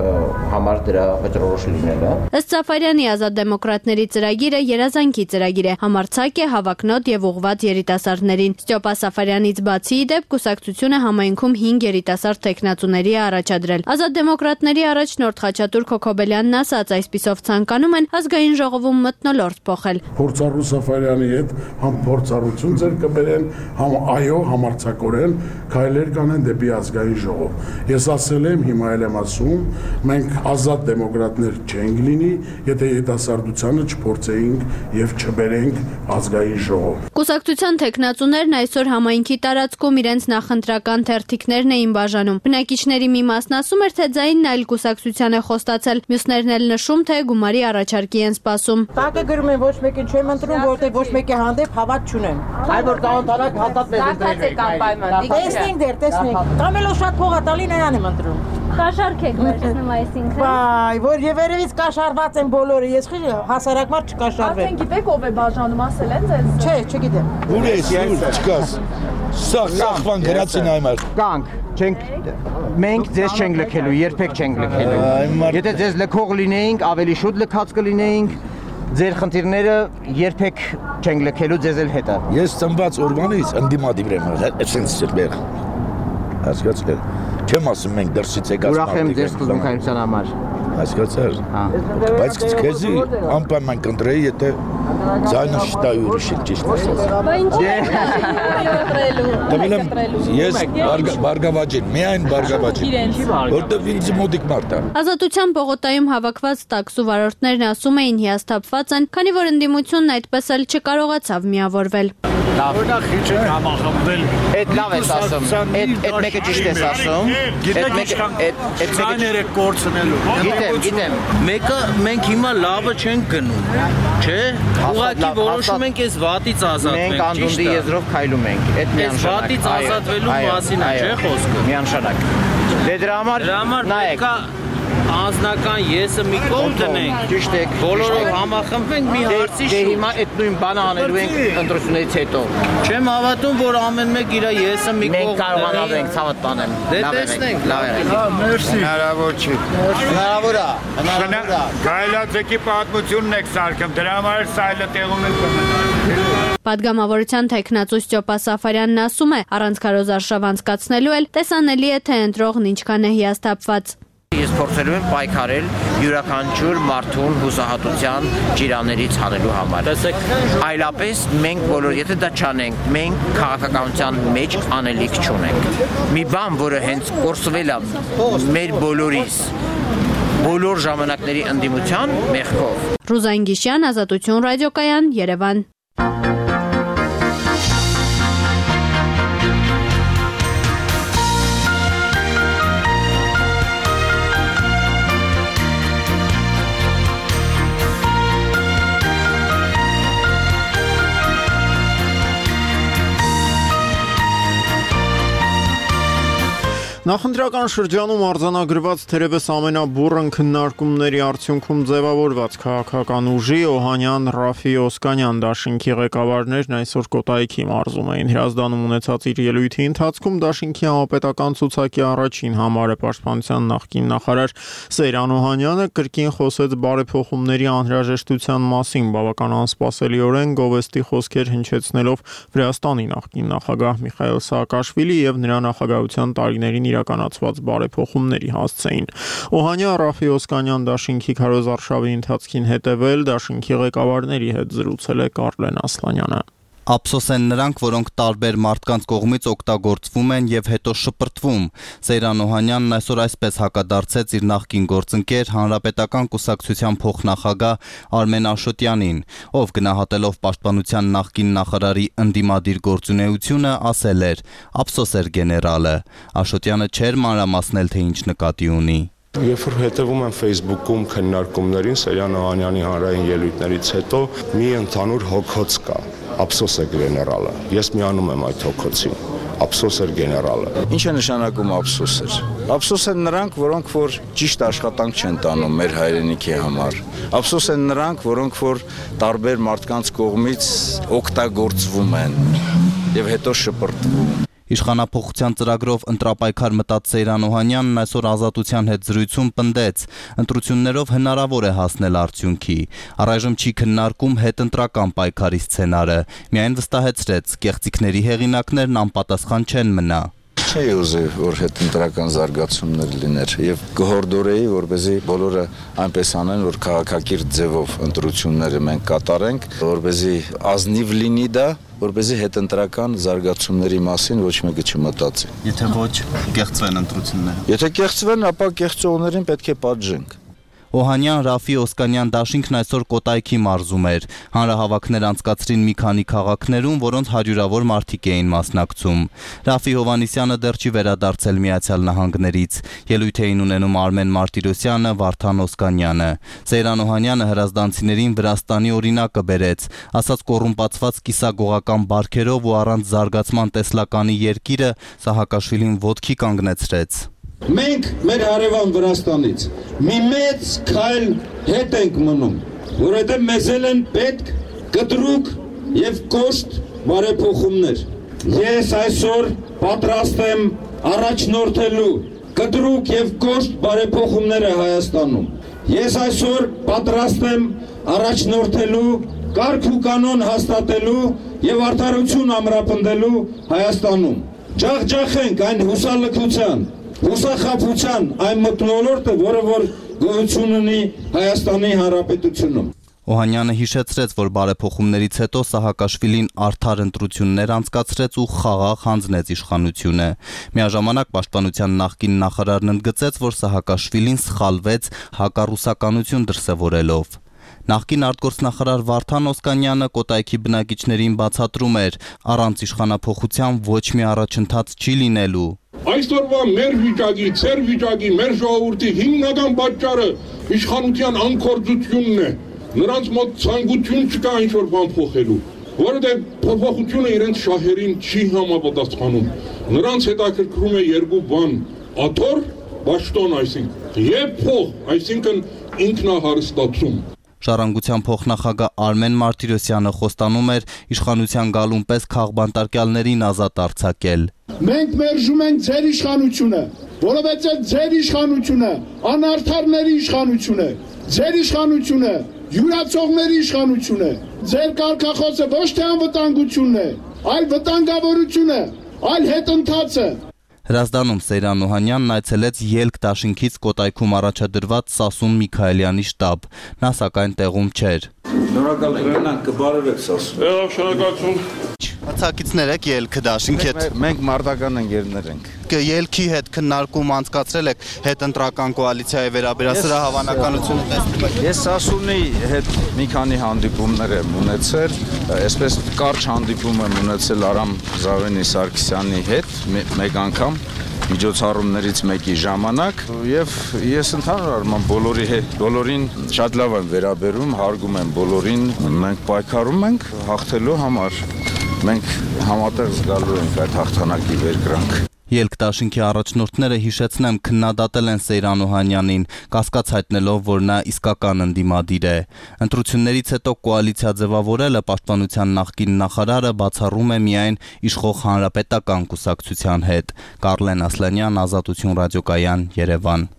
[SPEAKER 19] համար դրա վճռորոշ լինելը։
[SPEAKER 3] Ըստ Սաֆարյանի ազատ դեմոկրատների ծրագիրը երազանքի ծրագիր է, համարձակ է, հավակնոտ եւ ուղղված երիտասարդներին։ Ստյոպա Սաֆարյանից բացի ի դեպ կուսակցությունը համայնքում հինգ երիտասարդ տեխնացուների է առաջադրել։ Ազատ դեմոկրատների առաջնորդ Խաչատուր Քոքոբելյանն ասաց, այսպիսով ցանկանում են ազգային ժողովում մթնոլորտ փոխել։
[SPEAKER 4] Փորձառու Սաֆարյանի հետ համ փորձառություն ձեր կբերեն, համ այո համարձակորեն քայլեր կանեն դեպի ազգային ժողով։ Ես ասել եմ, հիմա էլ եմ ասում, մենք ազատ դեմոկրատներ չենք լինի, եթե երիտասարդությանը չփորձեինք եւ չբերենք ազգային ժողով։
[SPEAKER 3] Կուսակցության տեխնացուներն այսօր համայնքի տարածքում իրենց նախընտրական թերթիկներն էին բաժանում։ Բնակիչների մի մասն ասում էր, թե ձայնն այլ կուսակցության է խոստացել, մյուսներն էլ նշում, թե գումարի առաջարկի են սպասում։
[SPEAKER 20] Տակը գրում են ոչ մեկին չեմ ընտրում, որտեղ ոչ մեկի հանդեպ հավատ չունեմ։ Այլ որ կանոնտարակ հաստատ մեզ ընտրել եք։ Տեսնենք դեր, տեսնենք։ Կամ էլ շատ փող է տալի նրան եմ ընտրում։
[SPEAKER 21] Կաշառք եք վերցնում այսինքն։
[SPEAKER 20] Վայ, որ եւ երևից կաշառված են բոլորը, ես խի հասարակ մարդ չկաշառվեմ։
[SPEAKER 16] Արդեն գիտեք ով է բաժանում, ասել են ձեզ։
[SPEAKER 20] Չէ, չգիտեմ։
[SPEAKER 4] Ուր ես, ուր, չկաս։ Սա սախվան գրացին այմար։
[SPEAKER 19] Կանք, չենք մենք ձեզ չենք լքելու, երբեք չենք լքելու։ Եթե ձեզ լքող լինեինք, ավելի շուտ լքած կլինեինք, ձեր խնդիրները երբեք չենք լքելու ձեզ էլ հետը։
[SPEAKER 4] Ես ծնված օրվանից ընդդիմադիր եմ, այսպես չբեր։ Հասկացել։ Չեմ ասում մենք դրսից եկած
[SPEAKER 19] մարդիկ։ Ուրախ եմ ձեր խզունքայնության համար։
[SPEAKER 4] Հասկացար։ Բայց քեզի անպայման կընտրեի, եթե ձայնը շտայի ուրիշ ճիշտ ասած։
[SPEAKER 21] Բա ինչի՞ եք ընտրելու։
[SPEAKER 4] Ես բարգավաճին, միայն բարգավաճին։ Որտեվ ինձ մոդիկ մարդ է։
[SPEAKER 3] Ազատության պողոտայում հավաքված տաքսու վարորդներն ասում էին հիասթափված են, քանի որ ընդդիմությունն այդպես էլ չկարողացավ միավորվել։
[SPEAKER 19] Լավ, քիչ է համախմբվել։ Այդ լավ է ասում։ Այդ այդ մեկը ճիշտ է ասում։ Այդ մեկը այդ ցաները կորցնելու։ Գիտեմ, գիտեմ։
[SPEAKER 22] Մեկը մենք հիմա լավը չենք գնում, չէ՞։ Ուղղակի որոշում ենք այս վատից ազատվենք։
[SPEAKER 19] Մենք անդունդի եզրով քայլում ենք։ Այդ միանշանակ։
[SPEAKER 22] Այս վատից ազատվելու մասին է, չէ՞ խոսքը։
[SPEAKER 19] Միանշանակ։ Դե դրա համար նայեք։
[SPEAKER 22] Անձնական եսը մի կողմ դնենք։
[SPEAKER 19] Ճիշտ է։
[SPEAKER 22] Բոլորով համախմբենք մի հարցի շուրջ։
[SPEAKER 19] Դե հիմա այդ նույն բանը անելու ենք ընտրությունից հետո։
[SPEAKER 22] Չեմ հավատում, որ ամեն մեկ իր եսը մի կողմ
[SPEAKER 19] մենք կարողանալու ենք ցավդ տանեմ։
[SPEAKER 22] Դե տեսնենք, լավ է։
[SPEAKER 4] Մերսի։
[SPEAKER 15] Հնարավոր չի։
[SPEAKER 19] Հնարավոր է, հնարավոր է։
[SPEAKER 15] Գայլաձեկի պատմությունն եք սարքում, դրա համար սայլը տեղում է կմնա։
[SPEAKER 3] Պատգամավորության թեկնածու Ստյոպա Սաֆարյանն ասում է, առանց քարոզարշավ անցկացնելու էլ տեսանելի է, թե ընտրողն ինչքան է հիասթափված։
[SPEAKER 19] Ես փորձելու եմ պայքարել յուրաքանչյուր մարդուն հուսահատության ջիրաներից հանելու համար։ Այլապես մենք բոլոր, եթե դա չանենք, մենք քաղաքականության մեջ անելիք չունենք։ Մի բան, որը հենց կորսվել է մեր բոլորիս, բոլոր ժամանակների ընդդիմության մեղքով։
[SPEAKER 3] Ռուզան Գիշյան, Ազատություն ռադիոկայան, Երևան։
[SPEAKER 1] Նախընտրական շրջանում արձանագրված թերևս ամենաբուռն քննարկումների արդյունքում ձևավորված քաղաքական ուժի Օհանյան, Ռաֆի Օսկանյան դաշինքի ղեկավարներն այսօր Կոտայքի մարզում էին։ Հրազդանում ունեցած իր ելույթի ընթացքում դաշինքի համապետական ցուցակի առաջին համարը պաշտպանության նախկին նախարար Սեյրան Օհանյանը կրկին խոսեց բարեփոխումների անհրաժեշտության մասին, բավական անսպասելիորեն գովեստի խոսքեր հնչեցնելով Վրաստանի նախկին նախագահ Միխայիլ Սաակաշվիլի եւ նրա նախագահության տարիներին իրականացված բարեփոխումների հասցեին։ Օհանյան Ռաֆի Օսկանյան դաշինքի քարոզարշավի ընթացքին հետևել դաշինքի ղեկավարների հետ զրուցել է Կարլեն Ասլանյանը։
[SPEAKER 23] Ափսոս են նրանք, որոնք տարբեր մարդկանց կողմից օգտագործվում են եւ հետո շպրտվում։ Սեյրան Օհանյանն այսօր այսպես հակադարձեց իր նախկին գործընկեր Հանրապետական կուսակցության փոխնախագահ Արմեն Աշոտյանին, ով գնահատելով պաշտպանության նախկին նախարարի ընդդիմադիր գործունեությունը, ասել էր. «Ափսոս էր գեներալը»։ Աշոտյանը չէր մանրամասնել, թե ինչ նկատի ունի։
[SPEAKER 24] Երբ որ հետևում եմ Facebook-ում քննարկումներին Սեյրան Օհանյանի հանրային ելույթներից հետո մի ընդհանուր հոգոց կա։ Ափսոս է գեներալը։ Ես միանում եմ այդ հոգոցին։ Ափսոս էր գեներալը։
[SPEAKER 25] Ինչ է նշանակում ափսոս էր։ Ափսոս են նրանք, որոնք որ ճիշտ աշխատանք չեն տանում մեր հայրենիքի համար։ Ափսոս են նրանք, որոնք որ տարբեր մարդկանց կողմից օգտագործվում են եւ հետո շպրտվում։
[SPEAKER 23] Իշխանափոխության ծրագրով ընտրապայքար մտած Սեյրան Օհանյանն այսօր Ազատության հետ զրույցում պնդեց. ընտրություններով հնարավոր է հասնել արդյունքի։ Առայժմ չի քննարկում հետընտրական պայքարի սցենարը, միայն վստահեցրեց, կեղծիքների հեղինակներն անպատասխան չեն մնա։
[SPEAKER 25] Չէի ուզել, որ հետընտրական զարգացումներ լիներ եւ գհորդորեի, որպեսզի բոլորը այնպես անեն, որ քաղաքակիրթ ձևով ընտրությունները մենք կատարենք, որպեսզի ազնիվ լինի դա, որպեսզի հետընտրական զարգացումների մասին ոչ մեկը չմտածի։
[SPEAKER 23] Եթե ոչ, կեղծվեն ընտրությունները։
[SPEAKER 25] Եթե կեղծվեն, ապա կեղծողներին պետք է պատժենք։
[SPEAKER 23] Օհանյան, Ռաֆի Օսկանյան դաշինքն այսօր Կոտայքի մարզում էր։ Հանրահավաքներ անցկացրին մի քանի քաղաքներում, որոնց հարյուրավոր մարդիկ էին մասնակցում։ Ռաֆի Հովանիսյանը դեռ չի վերադարձել Միացյալ Նահանգներից։ Ելույթ էին ունենում Արմեն Մարտիրոսյանը, Վարդան Օսկանյանը։ Սեյրան Օհանյանը հրազդանցիներին Վրաստանի օրինակը բերեց, ասաց կոռումպացված կիսագողական բարքերով ու առանց զարգացման տեսլականի երկիրը Սահակաշվիլին ոտքի կանգնեցրեց։
[SPEAKER 2] Մենք մեր հարևան Վրաստանից մի մեծ քայլ հետ ենք մնում, որովհետև մեզ են պետք կտրուկ եւ կոշտ բարեփոխումներ։ Ես այսօր պատրաստ եմ առաջնորդելու կտրուկ եւ կոշտ բարեփոխումները Հայաստանում։ Ես այսօր պատրաստ եմ առաջնորդելու կարգ ու կանոն հաստատելու եւ արդարություն ամրապնդելու Հայաստանում։ Ջախջախենք այն հուսալքության, հուսախաբության այն մթնոլորտը, որը որ գոյություն ունի Հայաստանի Հանրապետությունում։
[SPEAKER 23] Օհանյանը հիշեցրեց, որ բարեփոխումներից հետո Սահակաշվիլին արդար ընտրություններ անցկացրեց ու խաղաղ հանձնեց իշխանությունը։ Միաժամանակ պաշտպանության նախկին նախարարն ընդգծեց, որ Սահակաշվիլին սխալվեց հակառուսականություն դրսևորելով։ Նախկին արտգործնախարար Վարդան Օսկանյանը Կոտայքի բնակիչներին բացատրում էր, առանց իշխանափոխության ոչ մի առաջընթաց չի լինելու։
[SPEAKER 5] Այսօրվա մեր վիճակի, ծեր վիճակի, մեր ժողովրդի հիմնական պատճառը իշխանության անկորձությունն է։ Նրանց մոտ ցանկություն չկա ինչ-որ բան փոխելու, որովհետև փոփոխությունը իրենց շահերին չի համապատասխանում։ Նրանց հետաքրքրում է երկու բան՝ աթոռ, պաշտոն, այսինքն, եւ փող, այսինքն ինքնահարստացում։
[SPEAKER 23] Ժառանգության փոխնախագահ Արմեն Մարտիրոսյանը խոստանում էր իշխանության գալուն պես քաղբանտարկյալներին ազատ արձակել։
[SPEAKER 4] Մենք մերժում ենք ձեր իշխանությունը, որովհետև ձեր իշխանությունը անարդարների իշխանություն է, ձեր իշխանությունը յուրացողների իշխանություն է։ Ձեր կարգախոսը ոչ թե անվտանգությունն է, այլ վտանգավորություն է, այլ հետընթաց է։
[SPEAKER 23] Հրազդանում Սեյրան Օհանյանն այցելեց Ելք դաշինքից Կոտայքում առաջադրված Սասուն Միքայելյանի շտաբ։ Նա սակայն տեղում չէր։
[SPEAKER 25] Շնորհակալ ենք, գնանք կբարևեք Սասուն։
[SPEAKER 5] Եղավ շնորհակալություն։
[SPEAKER 23] Բացակիցներ եք Ելքը դաշինքի հետ։
[SPEAKER 25] Մենք մարտական ընկերներ ենք։
[SPEAKER 23] Ելքի հետ քննարկում անցկացրել եք հետընտրական կոալիցիայի վերաբերյալ սրա հավանականությունը տեսնում եք։
[SPEAKER 25] Ես Սասունի հետ մի քանի հանդիպումներ եմ ունեցել, այսպես կարճ հանդիպում եմ ունեցել Արամ Զավենի Սարգսյանի հետ մեկ անգամ միջոցառումներից մեկի ժամանակ եւ ես ընդհանուր առմամբ բոլորի հետ բոլորին շատ լավ եմ վերաբերում, հարգում եմ բոլորին, մենք պայքարում ենք հաղթելու համար։ Մենք համատեղ զգալու ենք այդ հաղթանակի վերկրանք։
[SPEAKER 23] Ելք դաշինքի առաջնորդները հիշեցնեմ քննադատել են Սեյրան Օհանյանին, կասկած հայտնելով, որ նա իսկական ընդդիմադիր է։ Ընտրություններից հետո կոալիցիա ձևավորելը պաշտպանության նախկին նախարարը բացառում է միայն իշխող հանրապետական կուսակցության հետ։ Կարլեն Ասլանյան, Ազատություն ռադիոկայան, Երևան։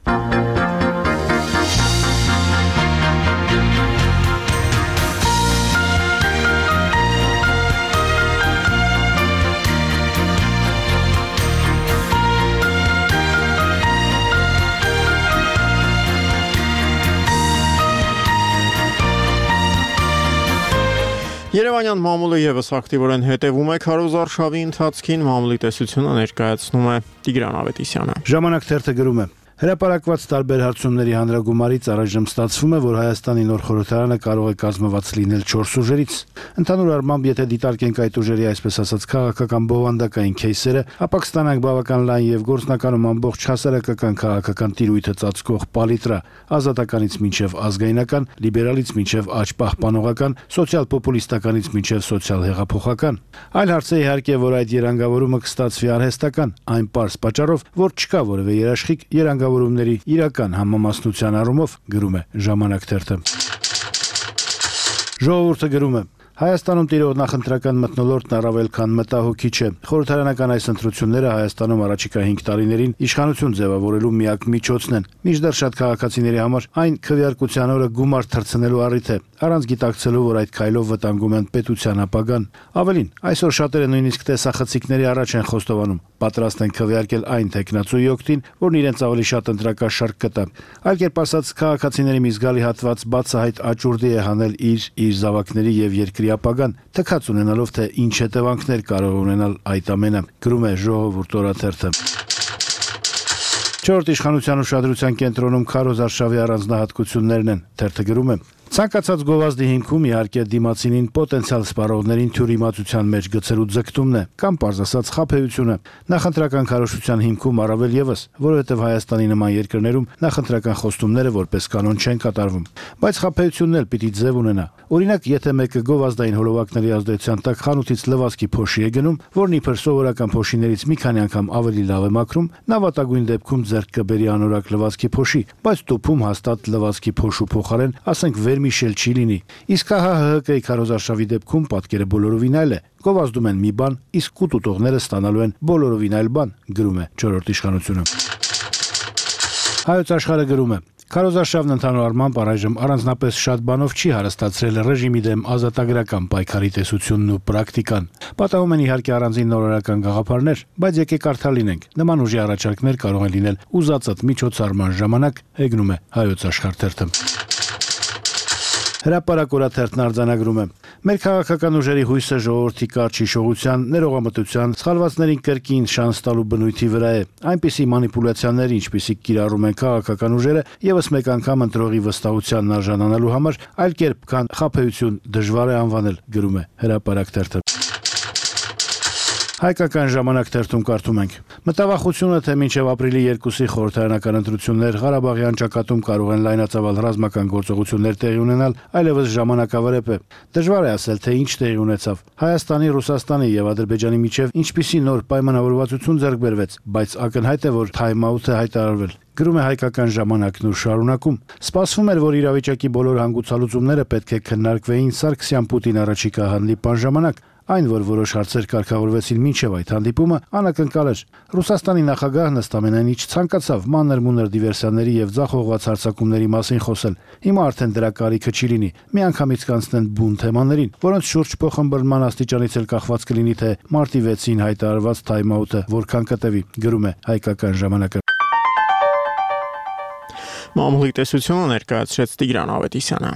[SPEAKER 1] Երևանյան մամուլը եւս ակտիվորեն հետևում է քարոզարշավի ընթացքին, մամուլի տեսությունը ներկայացնում է Տիգրան Ավետիսյանը։
[SPEAKER 7] Ժամանակ թերթը գրում է. Հրապարակված տարբեր հարցումների հանրագումարից առայժմ ստացվում է, որ Հայաստանի նոր խորհրդարանը կարող է կազմված լինել չորս ուժերից։ Ընդհանուր առմամբ, եթե դիտարկենք այդ ուժերի այսպես ասած քաղաքական բովանդակային քեյսերը, ապա կստանանք բավական լայն եւ գործնականում ամբողջ հասարակական քաղաքական տիրույթը ծածկող պալիտրա՝ ազատականից մինչև ազգայնական, լիբերալից մինչև աջ պահպանողական, սոցիալ-պոպուլիստականից մինչև սոցիալ-հեղափոխական։ Այլ հարց է իհարկե, որ այդ երանգավորումը կստացվի արհեստական, այն պարզ պատճառով, որ չկա որևէ երաշխիք երանգավորումների իրական համամասնության առումով, գրում է Ժամանակ թերթը։ Ժողովուրդը գրում է. Հայաստանում տիրող նախընտրական մթնոլորտն առավել քան մտահոգիչ է։ Խորհրդարանական այս ընտրությունները Հայաստանում առաջիկա հինգ տարիներին իշխանություն ձևավորելու միակ միջոցն են։ Մինչդեռ շատ քաղաքացիների համար այն քվեարկության օրը գումար թռցնելու առիթ է, առանց գիտակցելու, որ այդ քայլով վտանգում են պետության ապագան։ Ավելին, այսօր շատերը նույնիսկ տեսախցիկների առաջ են խոստովանում, պատրաստ են քվեարկել այն տեխնացուի օգտին, որն իրենց ավելի շատ ընտրակաշարք կտա։ Այլ կերպ ասած, քաղաքացիների մի զգալի հատված բացահայտ աճուրդի է հանել իր իր զավակների եւ երկրի ապագան, թքած ունենալով, թե ինչ հետևանքներ կարող ունենալ այդ ամենը, գրում է Ժողովուրդ օրաթերթը։ Չորրորդ իշխանության ուշադրության կենտրոնում քարոզարշավի առանձնահատկություններն են, թերթը գրում է. Ցանկացած գովազդի հիմքում իհարկե դիմացինին պոտենցիալ սպառողներին թյուր իմացության մեջ գցելու ձգտումն է կամ պարզ ասած խաբեությունը։ Նախընտրական քարոզչության հիմքում առավել եւս, որովհետեւ Հայաստանի նման երկրներում նախընտրական խոստումները որպես կանոն չեն կատարվում։ Բայց խաբեությունն էլ պիտի ձև ունենա։ Օրինակ, եթե մեկը գովազդային հոլովակների ազդեցության տակ խանութից լվացքի փոշի է գնում, որն իբր սովորական փոշիներից մի քանի անգամ ավելի լավ է մաքրում, նա վատագույն դեպքում ձեռք կբերի անորակ լվացքի փոշի, բայց տուփում հաստատ լվացքի փոշու փոխարեն, ասենք, վերմիշել չի լինի։ Իսկ ահա ՀՀԿ-ի քարոզարշավի դեպքում պատկերը բոլորովին այլ է։ Գովազդում են մի բան, իսկ կուտուտողները ստանալու են բոլորովին այլ բան, գրում է չորրորդ իշխանությունը։ Հայոց աշխարհը գրում է. Քարոզարշավն ընդհանուր առմամբ առայժմ առանձնապես շատ բանով չի հարստացրել ռեժիմի դեմ ազատագրական պայքարի տեսությունն ու պրակտիկան։ Պատահում են իհարկե առանձին նորարարական գաղափարներ, բայց եկեք կարդալ լինենք։ Նման ուժի առաջարկներ կարող են լինել ուզածդ միջոցառման ժամանակ, հեգնում է Հայոց աշխարհ թերթը։ Հրապարակ օրաթերթն արձանագրում է. Մեր քաղաքական ուժերի հույսը ժողովրդի կարճ հիշողության, ներողամտության, սխալվածներին կրկին շանս տալու բնույթի վրա է։ Այնպիսի մանիպուլյացիաներ, ինչպիսիք կիրառում են քաղաքական ուժերը, եւս մեկ անգամ ընտրողի վստահությանն արժանանալու համար, այլ կերպ, քան խաբեություն դժվար է անվանել, գրում է Հրապարակ թերթը։ Հայկական ժամանակ թերթում կարդում ենք. Մտավախությունը, թե մինչև ապրիլի երկուսի խորհրդարանական ընտրություններ Ղարաբաղյան ճակատում կարող են լայնածավալ ռազմական գործողություններ տեղի ունենալ, այլևս ժամանակավրեպ է։ Դժվար է ասել, թե ինչ տեղի ունեցավ։ Հայաստանի, Ռուսաստանի եւ Ադրբեջանի միջև ինչպիսի նոր պայմանավորվածություն ձեռք բերվեց, բայց ակնհայտ է, որ թայմ-աութ է հայտարարվել։ Գրում է Հայկական ժամանակն ու շարունակում. Սպասվում էր, որ իրավիճակի բոլոր հանգուցալուծումները պետք է քննարկվեին Սարգսյան-Պուտին առաջիկա հանդիպան ժամանակ։ Այն, որ որոշ հարցեր կարգավորվեցին մինչև այդ հանդիպումը, անակնկալ էր։ Ռուսաստանի նախագահն ըստ ամենայնի չցանկացավ մանր-մունր դիվերսիաների եւ ձախողված հարձակումների մասին խոսել։ Հիմա արդեն դրա կարիքը չի լինի։ Միանգամից կանցնեն բուն թեմաներին, որոնց շուրջ փոխըմբռնման աստիճանից էլ կախված կլինի, թե մարտի վեցին հայտարարված թայմ-աութը որքան կտևի, գրում է Հայկական ժամանակը։
[SPEAKER 1] Մամուլի տեսությունը ներկայացրեց Տիգրան Ավետիսյանը։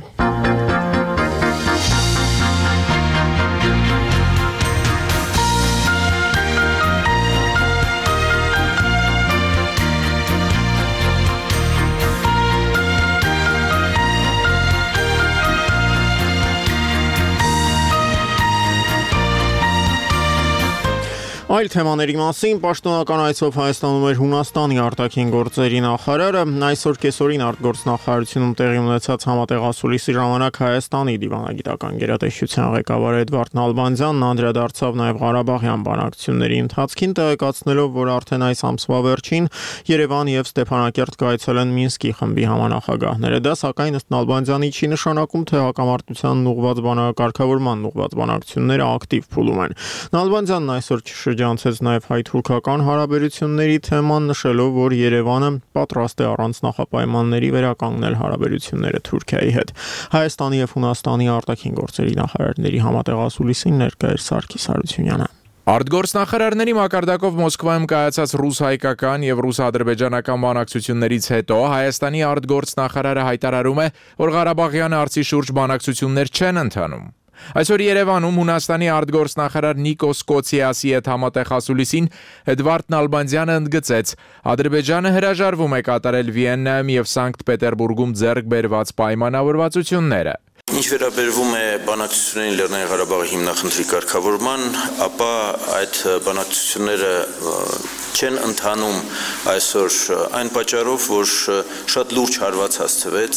[SPEAKER 1] Այլ թեմաների մասին պաշտոնական այցով Հայաստանում էր Հունաստանի արտաքին գործերի նախարարը։ Այսօր կեսօրին արտգործնախարարությունում տեղի ունեցած համատեղասուլիսի ժամանակ Հայաստանի դիվանագիտական գերատեսչության ղեկավար Էդվարդ Նալբանդյանն անդրադարձավ նաև Ղարաբաղյան բանակցությունների ընթացքին, տեղեկացնելով, որ արդեն այս ամսվա վերջին Երևան եւ Ստեփանակերտ կայցելեն Մինսկի խմբի համանախագահները։ Դա սակայն ըստ Նալբանդյանի չի նշանակում, թե հակամարտությանն ուղղված բանակարգավորման ուղղված բանակցությունները ակտիվ փուլում են։ Նալբանդյանն այսօր շրջանցեց նաև հայ-թուրքական հարաբերությունների թեման, նշելով, որ Երևանը պատրաստ է առանց նախապայմանների վերականգնել հարաբերությունները Թուրքիայի հետ։ Հայաստանի եւ Հունաստանի արտաքին գործերի նախարարների համատեղասուլիսին ներկա էր Սարգիս Հարությունյանը։
[SPEAKER 6] Արտգործնախարարների մակարդակով Մոսկվայում կայացած ռուս-հայկական եւ ռուս-ադրբեջանական բանակցություններից հետո Հայաստանի արտգործնախարարը հայտարարում է, որ Ղարաբաղյան հարցի շուրջ բանակցություններ չեն ընթանում։ Այսօր Երևանում Հունաստանի արտգործնախարար Նիկոս Կոցիասի հետ համատեղասուլիսին Էդվարդ Նալբանդյանը ընդգծեց. Ադրբեջանը հրաժարվում է կատարել Վիեննայում եւ Սանկտ Պետերբուրգում ձեռք բերված պայմանավորվածությունները։
[SPEAKER 8] Ինչ վերաբերվում է բանակցություններին Լեռնային Ղարաբաղի հիմնախնդրի կարգավորման, ապա այդ բանակցությունները չեն ընթանում այսօր այն պատճառով, որ շատ լուրջ հարված հասցվեց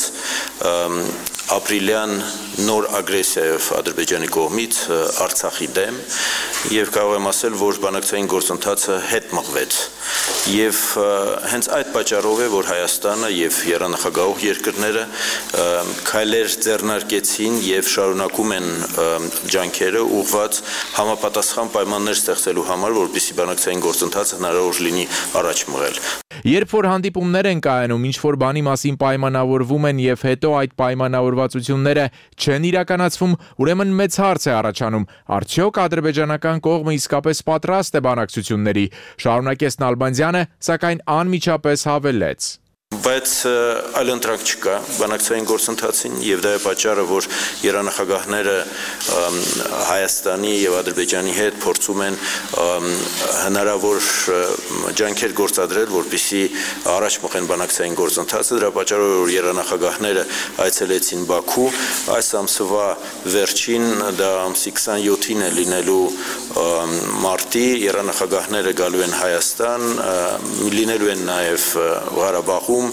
[SPEAKER 8] ապրիլյան նոր ագրեսիայով Ադրբեջանի կողմից Արցախի դեմ եւ կարող եմ ասել, որ բանակցային գործընթացը հետ մղվեց եւ հենց այդ պատճառով է, որ Հայաստանը եւ եռանախագահող երկրները քայլեր ձեռնարկեցին եւ շարունակում են ջանքերը ուղղված համապատասխան պայմաններ ստեղծելու համար, որպեսզի բանակցային գործընթացը հնարավոր լինի առաջ մղել։
[SPEAKER 6] Երբ որ հանդիպումներ են կայանում, ինչ որ բանի մասին պայմանավորվում են եւ հետո այդ պայմանավորվածությունները չեն իրականացվում, ուրեմն մեծ հարց է առաջանում. արդյոք ադրբեջանական կողմը իսկապես պատրաստ է բանակցությունների, շարունակեց Նալբանդյանը, սակայն անմիջապես հավելեց.
[SPEAKER 8] Բայց այլընտրանք չկա բանակցային գործընթացին եւ դա է պատճառը, որ երանախագահները Հայաստանի եւ Ադրբեջանի հետ փորձում են հնարավոր ջանքեր գործադրել, որպեսզի առաջ մղեն բանակցային գործընթացը։ Դրա պատճառով որ երանախագահները այցելեցին Բաքու, այս ամսվա վերջին դա ամսի քսանյոթին է լինելու մարտի երանախագահները գալու են Հայաստան, լինելու են նաեւ Ղարաբաղում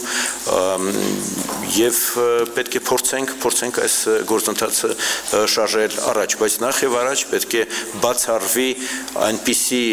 [SPEAKER 8] եւ պետք է փորձենք փորձենք այս գործընթացը շարժել առաջ, բայց նախ եւ առաջ պետք է բացառվի այնպիսի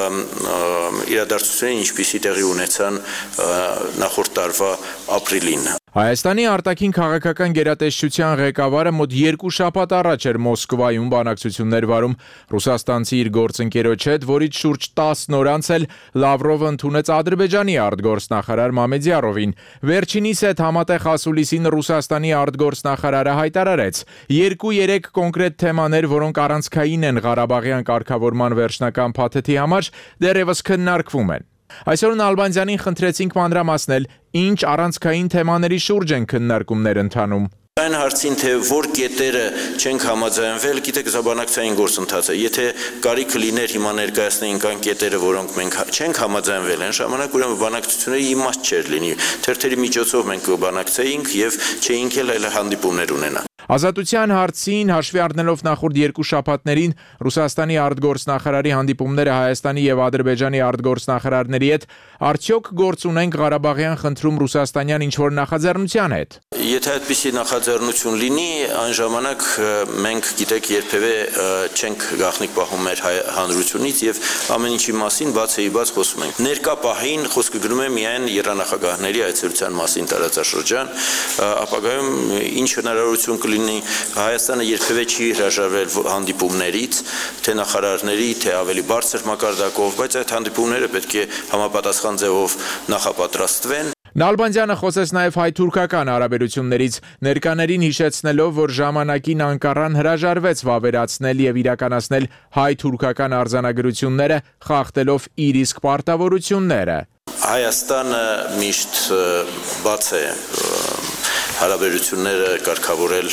[SPEAKER 8] իրադարձություններ, ինչպիսի տեղի ունեցան նախորդ տարվա ապրիլին։
[SPEAKER 6] Հայաստանի արտաքին քաղաքական գերատեսչության ղեկավարը մոտ երկու շաբաթ առաջ էր Մոսկվայում բանակցություններ վարում ռուսաստանցի իր գործընկերոջ հետ, որից շուրջ տասն օր անց էլ Լավրովը ընդունեց Ադրբեջանի արտգործնախարար Մամեդյարովին։ Վերջինիս հետ համատեղ ասուլիսին Ռուսաստանի արտգործնախարարը հայտարարեց. երկու-երեք կոնկրետ թեմաներ, որոնք առանցքային են Ղարաբաղյան կարգավորման վերջնական փաթեթի համար, դեռևս քննարկվում են։ Այսօր Նալբանդյանին խնդրեցինք մանրամասնել, ինչ առանցքային թեմաների շուրջ են քննարկումներ ընթանում։
[SPEAKER 8] Այն հարցին, թե որ կետերը չենք համաձայնվել, գիտեք, սա բանակցային գործընթաց է։ Եթե կարիքը լիներ հիմա ներկայացնեինք այն կետերը, որոնք մենք չենք համաձայնվել, այն ժամանակ ուրեմն բանակցությունների իմաստ չէր լինի։ Թերթերի միջոցով մենք բանակցեինք եւ չէինք էլ այլ հանդիպումներ ունենա։
[SPEAKER 6] Ազատության հարցին հաշվի առնելով նախորդ երկու շաբաթներին Ռուսաստանի արտգործնախարարի հանդիպումները Հայաստանի եւ Ադրբեջանի արտգործնախարարների հետ արդյոք գործ ունենք Ղարաբաղյան խնդրում ռուսաստանյան ինչ-որ նախաձեռնության հետ։
[SPEAKER 8] Եթե այդպիսի նախաձեռնություն լինի, այն ժամանակ մենք գիտեք երբևէ չենք գաղտնիք պահում մեր հանրությունից եւ ամեն ինչի մասին բացեի բաց խոսում ենք։ Ներկա պահին խոսքը գնում է միայն երանախագահների այցելության մասին տարածաշրջան, ապագայում ինչ հնարավորություն կլինի Հայաստանը երբևէ չի հրաժարվել հանդիպումներից, թե նախարարների, թե ավելի բարձր մակարդակով, բայց այդ հանդիպումները պետք է համապատասխան ձևով նախապատրաստվեն։
[SPEAKER 6] Նալբանդյանը խոսեց նաև հայ-թուրքական հարաբերություններից, ներկաներին հիշեցնելով, որ ժամանակին Անկարան հրաժարվեց վավերացնել եւ իրականացնել հայ-թուրքական արձանագրությունները, խախտելով իր իսկ պարտավորությունները։
[SPEAKER 8] Հայաստանը միշտ բաց է հարաբերությունները կարգավորել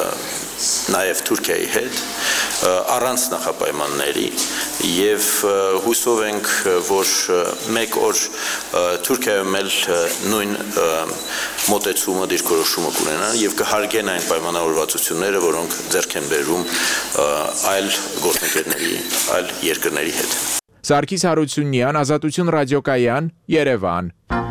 [SPEAKER 8] նաև Թուրքիայի հետ առանց նախապայմանների եւ հուսով ենք, որ մեկ օր Թուրքիայում էլ նույն մոտեցումը դիրքորոշումը կունենան եւ կհարգեն այն պայմանավորվածությունները, որոնք ձեռք են բերում այլ գործընկերների, այլ երկրների հետ։
[SPEAKER 6] Սարգիս Հարությունյան, Ազատություն ռադիոկայան, Երևան։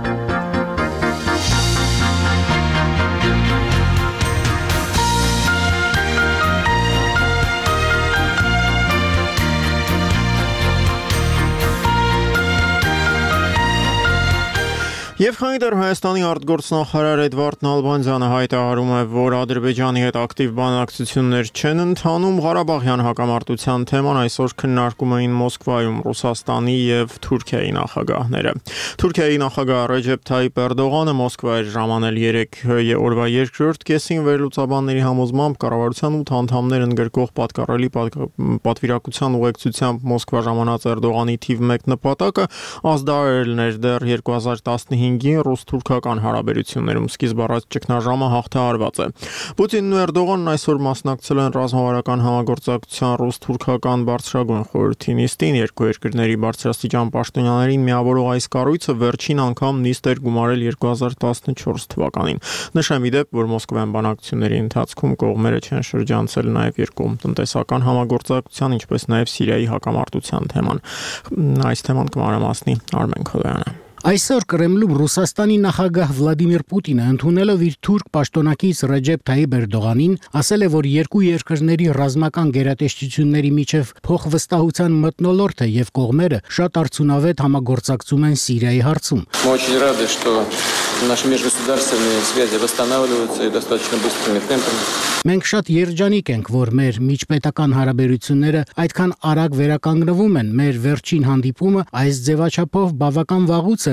[SPEAKER 1] Եվ քանի դեռ Հայաստանի արտգործնախարար Էդվարդ Նալբանդյանը հայտարարում է, որ Ադրբեջանի հետ ակտիվ բանակցություններ չեն ընթանում, Ղարաբաղյան հակամարտության թեման այսօր քննարկում էին Մոսկվայում Ռուսաստանի եւ Թուրքիայի նախագահները։ Թուրքիայի նախագահ Ռեջեփ Թայիփ Էրդողանը Մոսկվա էր ժամանել երեք օրվա երկրորդ կեսին վերլուծաբանների համոզմամբ կառավարության ութ անդամներ ընդգրկող պատկառելի պատվիրակության ուղեկցությամբ Մոսկվա ժամանած Էրդողանի թիվ մեկ նպատակը ազդարարելն էր դեռ երկու հազար տասնհինգին ռուս-թուրքական հարաբերություններում սկիզբ առած ճգնաժամը հաղթահարված է։ Պուտինն ու Էրդողանն այսօր մասնակցել են ռազմավարական համագործակցության ռուս-թուրքական բարձրագույն խորհրդի նիստին, երկու երկրների բարձրաստիճան պաշտոնյաներին միավորող այս կառույցը վերջին անգամ նիստ էր գումարել երկու հազար տասնչորս թվականին։ Նշեմ ի դեպ, որ Մոսկվայում բանակցությունների ընթացքում կողմերը չեն շրջանցել նաև երկկողմ տնտեսական համագործակցության, ինչպես նաև Սիրիայի հակամարտության թեման։ Այս թեման կմանրամասնի Արմեն Քոյանը։
[SPEAKER 9] Այսօր Կրեմլում Ռուսաստանի նախագահ Վլադիմիր Պուտինը ընդունելով իր թուրք պաշտոնակից Ռեջեփ Թայիփ Էրդողանին ասել է, որ երկու երկրների ռազմական գերատեսչությունների միջև փոխվստահության մթնոլորտ է եւ կողմերը շատ արդյունավետ համագործակցում են Սիրիայի հարցում։ Наши межгосударственные связи восстанавливаются и достаточно быстрыми темпами. Մենք շատ երջանիկ ենք, որ մեր միջպետական հարաբերությունները այդքան արագ վերականգնվում են։ Մեր վերջին հանդիպումը այս ձևաչափով բավական վաղուց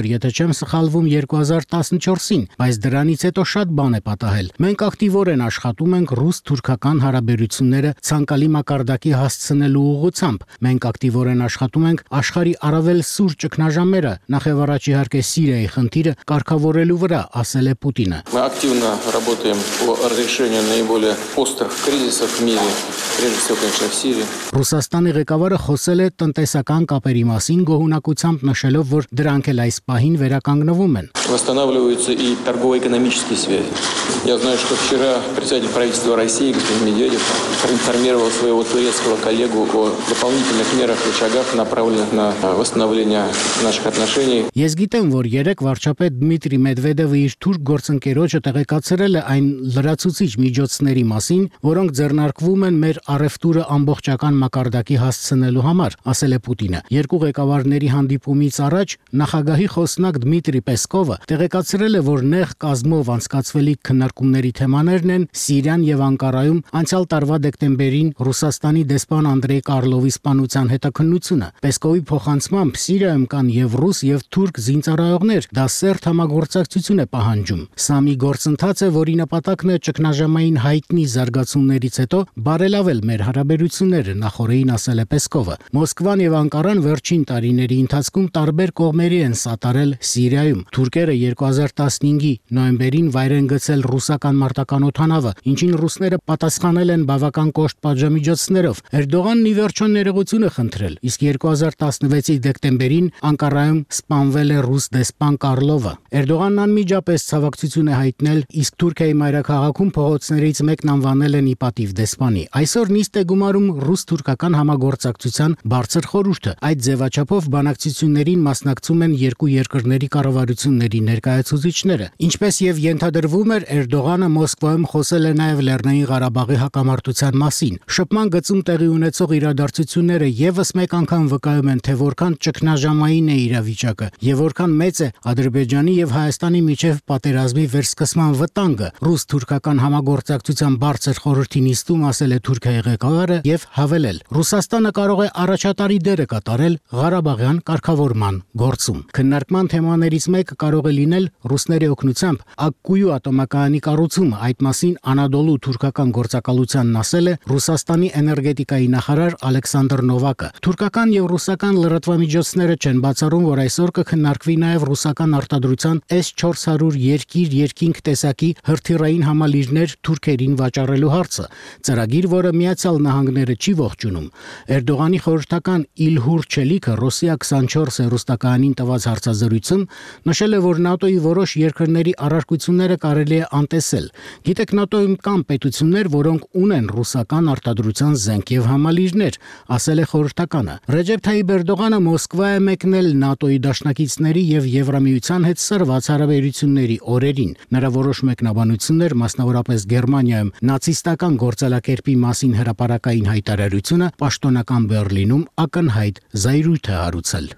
[SPEAKER 9] էր, եթե չեմ սխալվում երկու հազար տասնչորսին, բայց դրանից հետո շատ բան է պատահել։ Մենք ակտիվորեն աշխատում ենք ռուս-թուրքական հարաբերությունները ցանկալի մակարդակի հասցնելու ուղղությամբ։ Մենք ակտիվորեն աշխատում ենք աշխարհի առավել սուր ճգնաժամերը, նախևառաջ իհարկե Սիրիայի խնդիրը կարգավորելու վրա, ասել է Պուտինը։
[SPEAKER 10] Мы активно работаем по разрешению наиболее острых кризисов в мире, прежде всего, конечно, в Сирии.
[SPEAKER 9] Ռուսաստանի ղեկավարը խոսել է տնտեսական կապերի մասին, գոհունակությամբ նշելով, որ դրանք էլ այս պահին վերականգնվում են։
[SPEAKER 10] Восстанавливаются и торгово-экономические связи. Я знаю, что вчера председатель правительства России, господин Медведев, проинформировал своего турецкого коллегу о дополнительных мерах и шагах, направленных на восстановление наших отношений.
[SPEAKER 9] Ես գիտեմ, որ երեք վարչապետ Դմիտրի Մեդվեդևը իր թուրք գործընկերոջը տեղեկացրել է այն լրացուցիչ միջոցների մասին, որոնք ձեռնարկվում են մեր առևտուրը ամբողջական մակարդակի հասցնելու համար, ասել է Պուտինը։ Երկու ղեկավարների հանդիպումից առաջ նախագահի խոսնակ Դմիտրի Պեսկովը տեղեկացրել է, որ նեղ կազմով անցկացվելիք քննարկումների թեմաներն են Սիրիան եւ Անկարայում անցյալ տարվա դեկտեմբերին Ռուսաստանի դեսպան Անդրեյ Կարլովի սպանության հետաքննությունը։ Պեսկովի փոխանցմամբ Սիրիայում կան եւ ռուս եւ թուրք զինծառայողներ, դա սերտ համագործակցություն է պահանջում։ Սա մի գործընթաց է, որի նպատակն է ճգնաժամային հայտնի զարգացումներից հետո բարելավել մեր հարաբերությունները, նախորդին ասել է Պեսկովը։ Մոսկվան եւ Անկարան վերջին տարիների ընթացքում տարբեր կողմերի են սատարել Սիրիայում։ Թուրքերը երկու հազար տասնհինգի նոյեմբերին վայր են գցել ռուսական մարտական օդանավը, ինչին ռուսները պատասխանել են բավական կոշտ պատժամիջոցներով։ Էրդողանն ի վերջո ներողություն է խնդրել, իսկ երկու հազար տասնվեցի դեկտեմբերին Անկարայում սպանվել է ռուս դեսպան Կարլովը։ Էրդողանն անմիջապես ցավակցություն է հայտնել, իսկ Թուրքիայի մայրաքաղաքում փողոցներից մեկն անվանել են ի պատիվ դեսպանի։ Այսօր նիստ է գումարում ռուս-թուրքական համագործակցության բարձր խորհուրդը։ Այդ ձևաչափով բանակցություններին մասնակցում են երկու երկրների կառավարությունների ներկայացուցիչները։ Ինչպես եւ ենթադրվում էր, Էրդողանը Մոսկվայում խոսել է նաեւ Լեռնային Ղարաբաղի հակամարտության մասին։ Շփման գծում տեղի ունեցող իրադարձությունները եւս մեկ անգամ վկայում են, թե որքան ճգնաժամային է իրավիճակը եւ որքան մեծ է Ադրբեջանի եւ Հայաստանի միջև պատերազմի վերսկսման վտանգը։ Ռուս-թուրքական համագործակցության բարձր խորհրդի նիստում ասել է Թուրքիայի ղեկավարը եւ հավելել. Ռուսաստանը կարող է առաջատարի դեր կատարել Ղարաբաղյան կարգավորման գործում։ Քննարկման թեմաներից մեկը կարող է լինել ռուսների օգնությամբ Ակկույու ատոմակայանի կառուցումը։ Այդ մասին Անադոլու թուրքական գործակալությանն ասել է Ռուսաստանի էներգետիկայի նախարար Ալեքսանդր Նովակը։ Թուրքական եւ ռուսական լրատվամիջոցները չեն բացառում, որ այսօր կքննարկվի նաեւ ռուսական արտադրության էս չորս հարյուր երկիր երկինք տեսակի հրթիռային համալիրներ թուրքերին վաճառելու հարցը։ Ծրագիր, որը Միացյալ Նահանգները չի ողջունում։ Էրդողանի խորհրդական Իլհուր Չելիքը Ռոսիա քսանչորս հեռուստակայանին տված հարցազրույցում նշել է, որ ՆԱՏՕ-ի որոշ երկրների առարկությունները կարելի է անտեսել։ Գիտեք, ՆԱՏՕ-ում կան պետություններ, որոնք ունեն ռուսական արտադրության զենք եւ համալիրներ, ասել է խորհրդականը։ Ռեջեփ Թայիպ Էրդողանը Մոսկվա է մեկնել ՆԱՏՕ-ի դաշնակիցների եւ Եվրամիության հետ սրված հարաբերությունների օրերին։ Նրա որոշ մեկնաբանություններ, մասնավորապես Գերմանիայում նացիստական գործելակերպի մասին հրապարակային հայտարարությունը պաշտոնական Բեռլինում ակնհայտ զայրույթ է հարուցել։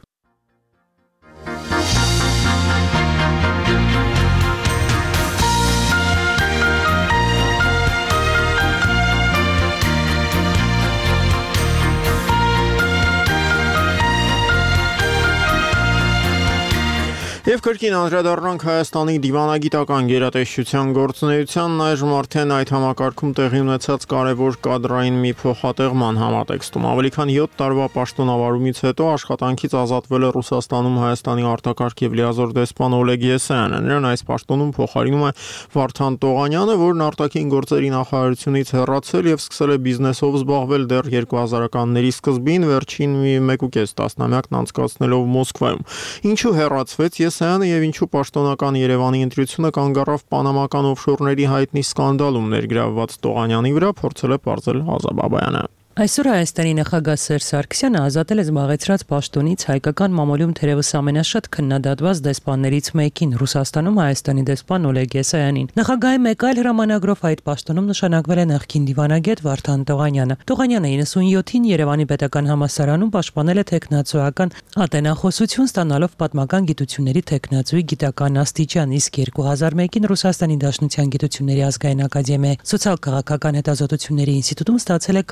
[SPEAKER 1] Եվ կրկին անդրադառնանք Հայաստանի դիվանագիտական գերատեսչության գործունեությանն այժմ արդեն այդ համակարգում տեղի ունեցած կարևոր կադրային մի փոխատեղման համատեքստում։ Ավելի քան յոթ տարվա պաշտոնավարումից հետո աշխատանքից ազատվել է Ռուսաստանում Հայաստանի արտակարգ եւ լիազոր դեսպան Օլեգ Եսայանը։ Նրան այս պաշտոնում փոխարինում է Վարդան Տողանյանը, որն արտաքին գործերի նախարարությունից հեռացել եւ սկսել է բիզնեսով զբաղվել դեռ երկու հազարականների սկզբին, վերջին մի մեկ ու կես տասնամյակն անցկացնելով Մոսկվայում։ Ինչու հեռացվեց Եսայանը եւ ինչու պաշտոնական Երևանի ընտրությունը կանգ առավ պանամական օֆշորների հայտնի սկանդալում ներգրավված Տողանյանի վրա, փորձել է պարզել Ազա Բաբայանը։
[SPEAKER 12] Այսօր Հայաստանի նախագահ Սերժ Սարգսյանը ազատել է զբաղեցրած պաշտոնից հայկական մամուլում թերևս ամենաշատ քննադատված դեսպաններից մեկին, Ռուսաստանում Հայաստանի դեսպան Օլեգ Եսայանին։ Նախագահի մեկ այլ հրամանագրով այդ պաշտոնում նշանակվել է նախկին դիվանագետ Վարդան Տողանյանը։ Տողանյանը իննսունյոթին Երևանի պետական համալսարանում պաշտպանել է տեխնացուական ատենախոսություն, ստանալով պատմական գիտությունների տեխնացուի գիտական աստիճան, իսկ երկու հազար մեկին Ռուսաստանի Դաշնության գիտությունների ազգային ակադեմիայի սոցիալ-քաղաքական հետազոտությունների ինստիտուտում ստացել է քաղաքական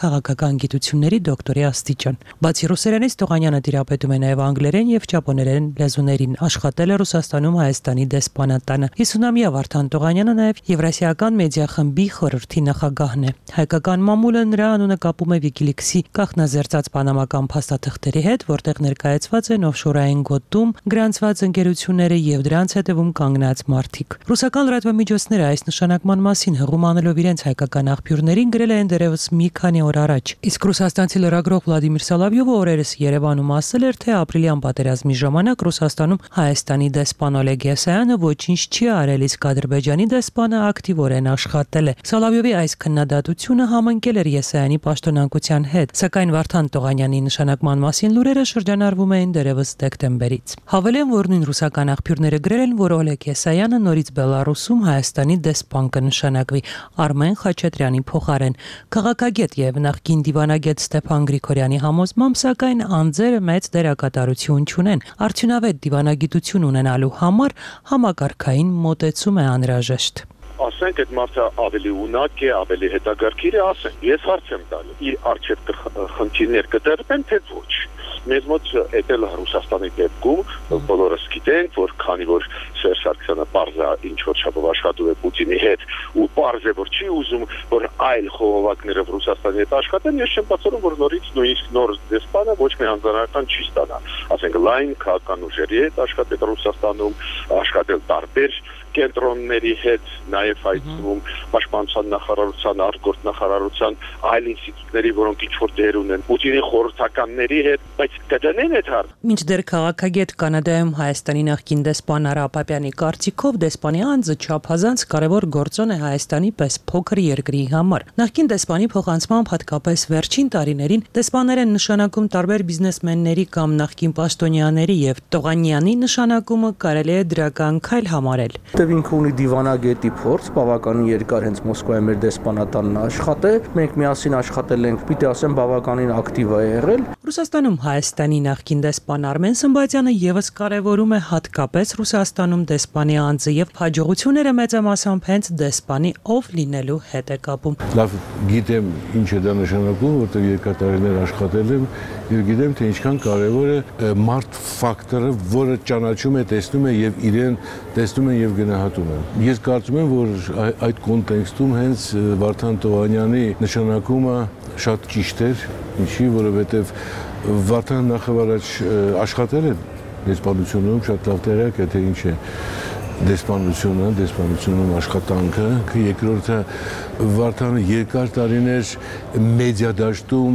[SPEAKER 12] ռազմական գիտությունների դոկտորի աստիճան։ Բացի ռուսերենից Տողանյանը տիրապետում է նաև անգլերեն եւ ճապոներեն լեզուներին, աշխատել է Ռուսաստանում Հայաստանի դեսպանատանը։ հիսունամյա Վարդան Տողանյանը նաև Եվրասիական մեդիա խմբի խորհրդի նախագահն է։ Հայկական մամուլը նրա անունը կապում է Wikileaks-ի կանխնազերծած պանամական փաստաթղթերի հետ, որտեղ ներկայացված են օֆշորային գոտում գրանցված ընկերությունները եւ դրանց հետևում կանգնած մարդիկ։ Ռուսական լրատվամիջոցները այս նշանակման մասին հղում անելով իրենց հայկական աղբյուրներին գրել են դերևս մի քանի օր առաջ։ Իսկ ռուսաստանցի լրագրող Վլադիմիր Սոլովյովը օրերս Երևանում ասել էր, թե ապրիլյան պատերազմի ժամանակ Ռուսաստանում Հայաստանի դեսպան Օլեգ Եսայանը ոչինչ չի արել, իսկ Ադրբեջանի դեսպանը ակտիվորեն աշխատել է։ Սոլովյովի այս քննադատությունը համընկել էր Եսայանի պաշտոնանկության հետ, սակայն Վարդան Տողանյանի նշանակման մասին լուրերը շրջանառվում էին դերևս դեկտեմբերից։ Հավելեմ, որ նույն ռուսական աղբյուրները գրել են, որ Օլեգ Եսայանը նորից Բելարուսում Հայաստանի դեսպան կնշանակվի Արմեն Խաչատրյանի փոխարեն։ Քաղաքագետ եւ նախկին դիվանագետ Ստեփան Գրիգորյանի համոզմամբ, սակայն անձերը մեծ դերակատարություն չունեն։ Արդյունավետ դիվանագիտություն ունենալու համար համակարգային մոտեցում է անհրաժեշտ։
[SPEAKER 11] Ասենք այդ մարդը ավելի ունակ է, ավելի հետաքրքիր է, ասենք։ Ես հարց եմ տալու, իր արժեք խնդիրներ կտրվեն, թե ոչ։ Մեզ մոտ էտել Ռուսաստանի դեպքում բոլորս գիտենք, որ քանի որ Սերժ Սարգսյանը պարզ է ինչ որ չափով աշխատում է Պուտինի հետ ու պարզ է որ չի ուզում որ այլ խողովակները Ռուսաստանի հետ աշխատեն, ես չեմ բացառում որ նորից նույնիսկ նոր դեսպանը ոչ մի հանձնարարական չի ստանա։ Ասենք լայն քաղաքական ուժերի հետ աշխատել Ռուսաստանում, աշխատել տարբեր կենտրոնների հետ, նաև հայցնում պաշտպանության նախարարության, արտգործ նախարարության, այլ ինստիտուտների, որոնք ինչ-որ դեր ունեն, Պուտինի խորհրդականների հետ, բայց կդնեն այդ հարցը։
[SPEAKER 12] Մինչդեռ քաղաքագետ Կանադայում Հայաստանի նախկին դեսպան Արա Պապյանի կարծիքով դեսպանի անձը չափազանց կարևոր գործոն է Հայաստանի պես փոքր երկրի համար։ Նախկին դեսպանի փոխանցմամբ հատկապես վերջին տարիներին դեսպաններ են նշանակում տարբեր բիզնեսմենների կամ նախկին պաշտոնյաների եւ Տողանյանի նշանակումը կարելի է դրական քայլ համարել։
[SPEAKER 13] Եվ ինքը ունի դիվանագետի փորձ, բավականին երկար հենց Մոսկվայում մեր դեսպանատանն աշխատել, մենք միասին աշխատել ենք, պիտի ասեմ, բավականին ակտիվ է եղել։
[SPEAKER 12] Ռուսաստանում Հայաստանի նախկին դեսպան Արմեն Սմբատյանը եւս կարևորում է հատկապես Ռուսաստանում դեսպանի անձը եւ հաջողությունները մեծամասամբ հենց դեսպանի ով լինելու հետ է կապում։
[SPEAKER 14] Լավ գիտեմ ինչ է դա նշանակում, որտեղ երկար տարիներ աշխատել եմ եւ գիտեմ թե ինչքան կարևոր է մարդ ֆակտորը, որը ճանաչում է, տեսնում է եւ իրեն տեսնում է եւ գնահատում է։ Ես կարծում եմ, որ այդ կոնտեքստում հենց Վարդան Տողանյանի նշանակումը շատ ճիշտ էր, ինչի, որովհետեւ Վարդան նախավարաչ աշխատել է դեսպանությունում, շատ լավ տեղյակ է թե ինչ է դեսպանությունը, դեսպանությունում աշխատանքը, երկրորդը Վարդանը երկար տարիներ մեդիա դաշտում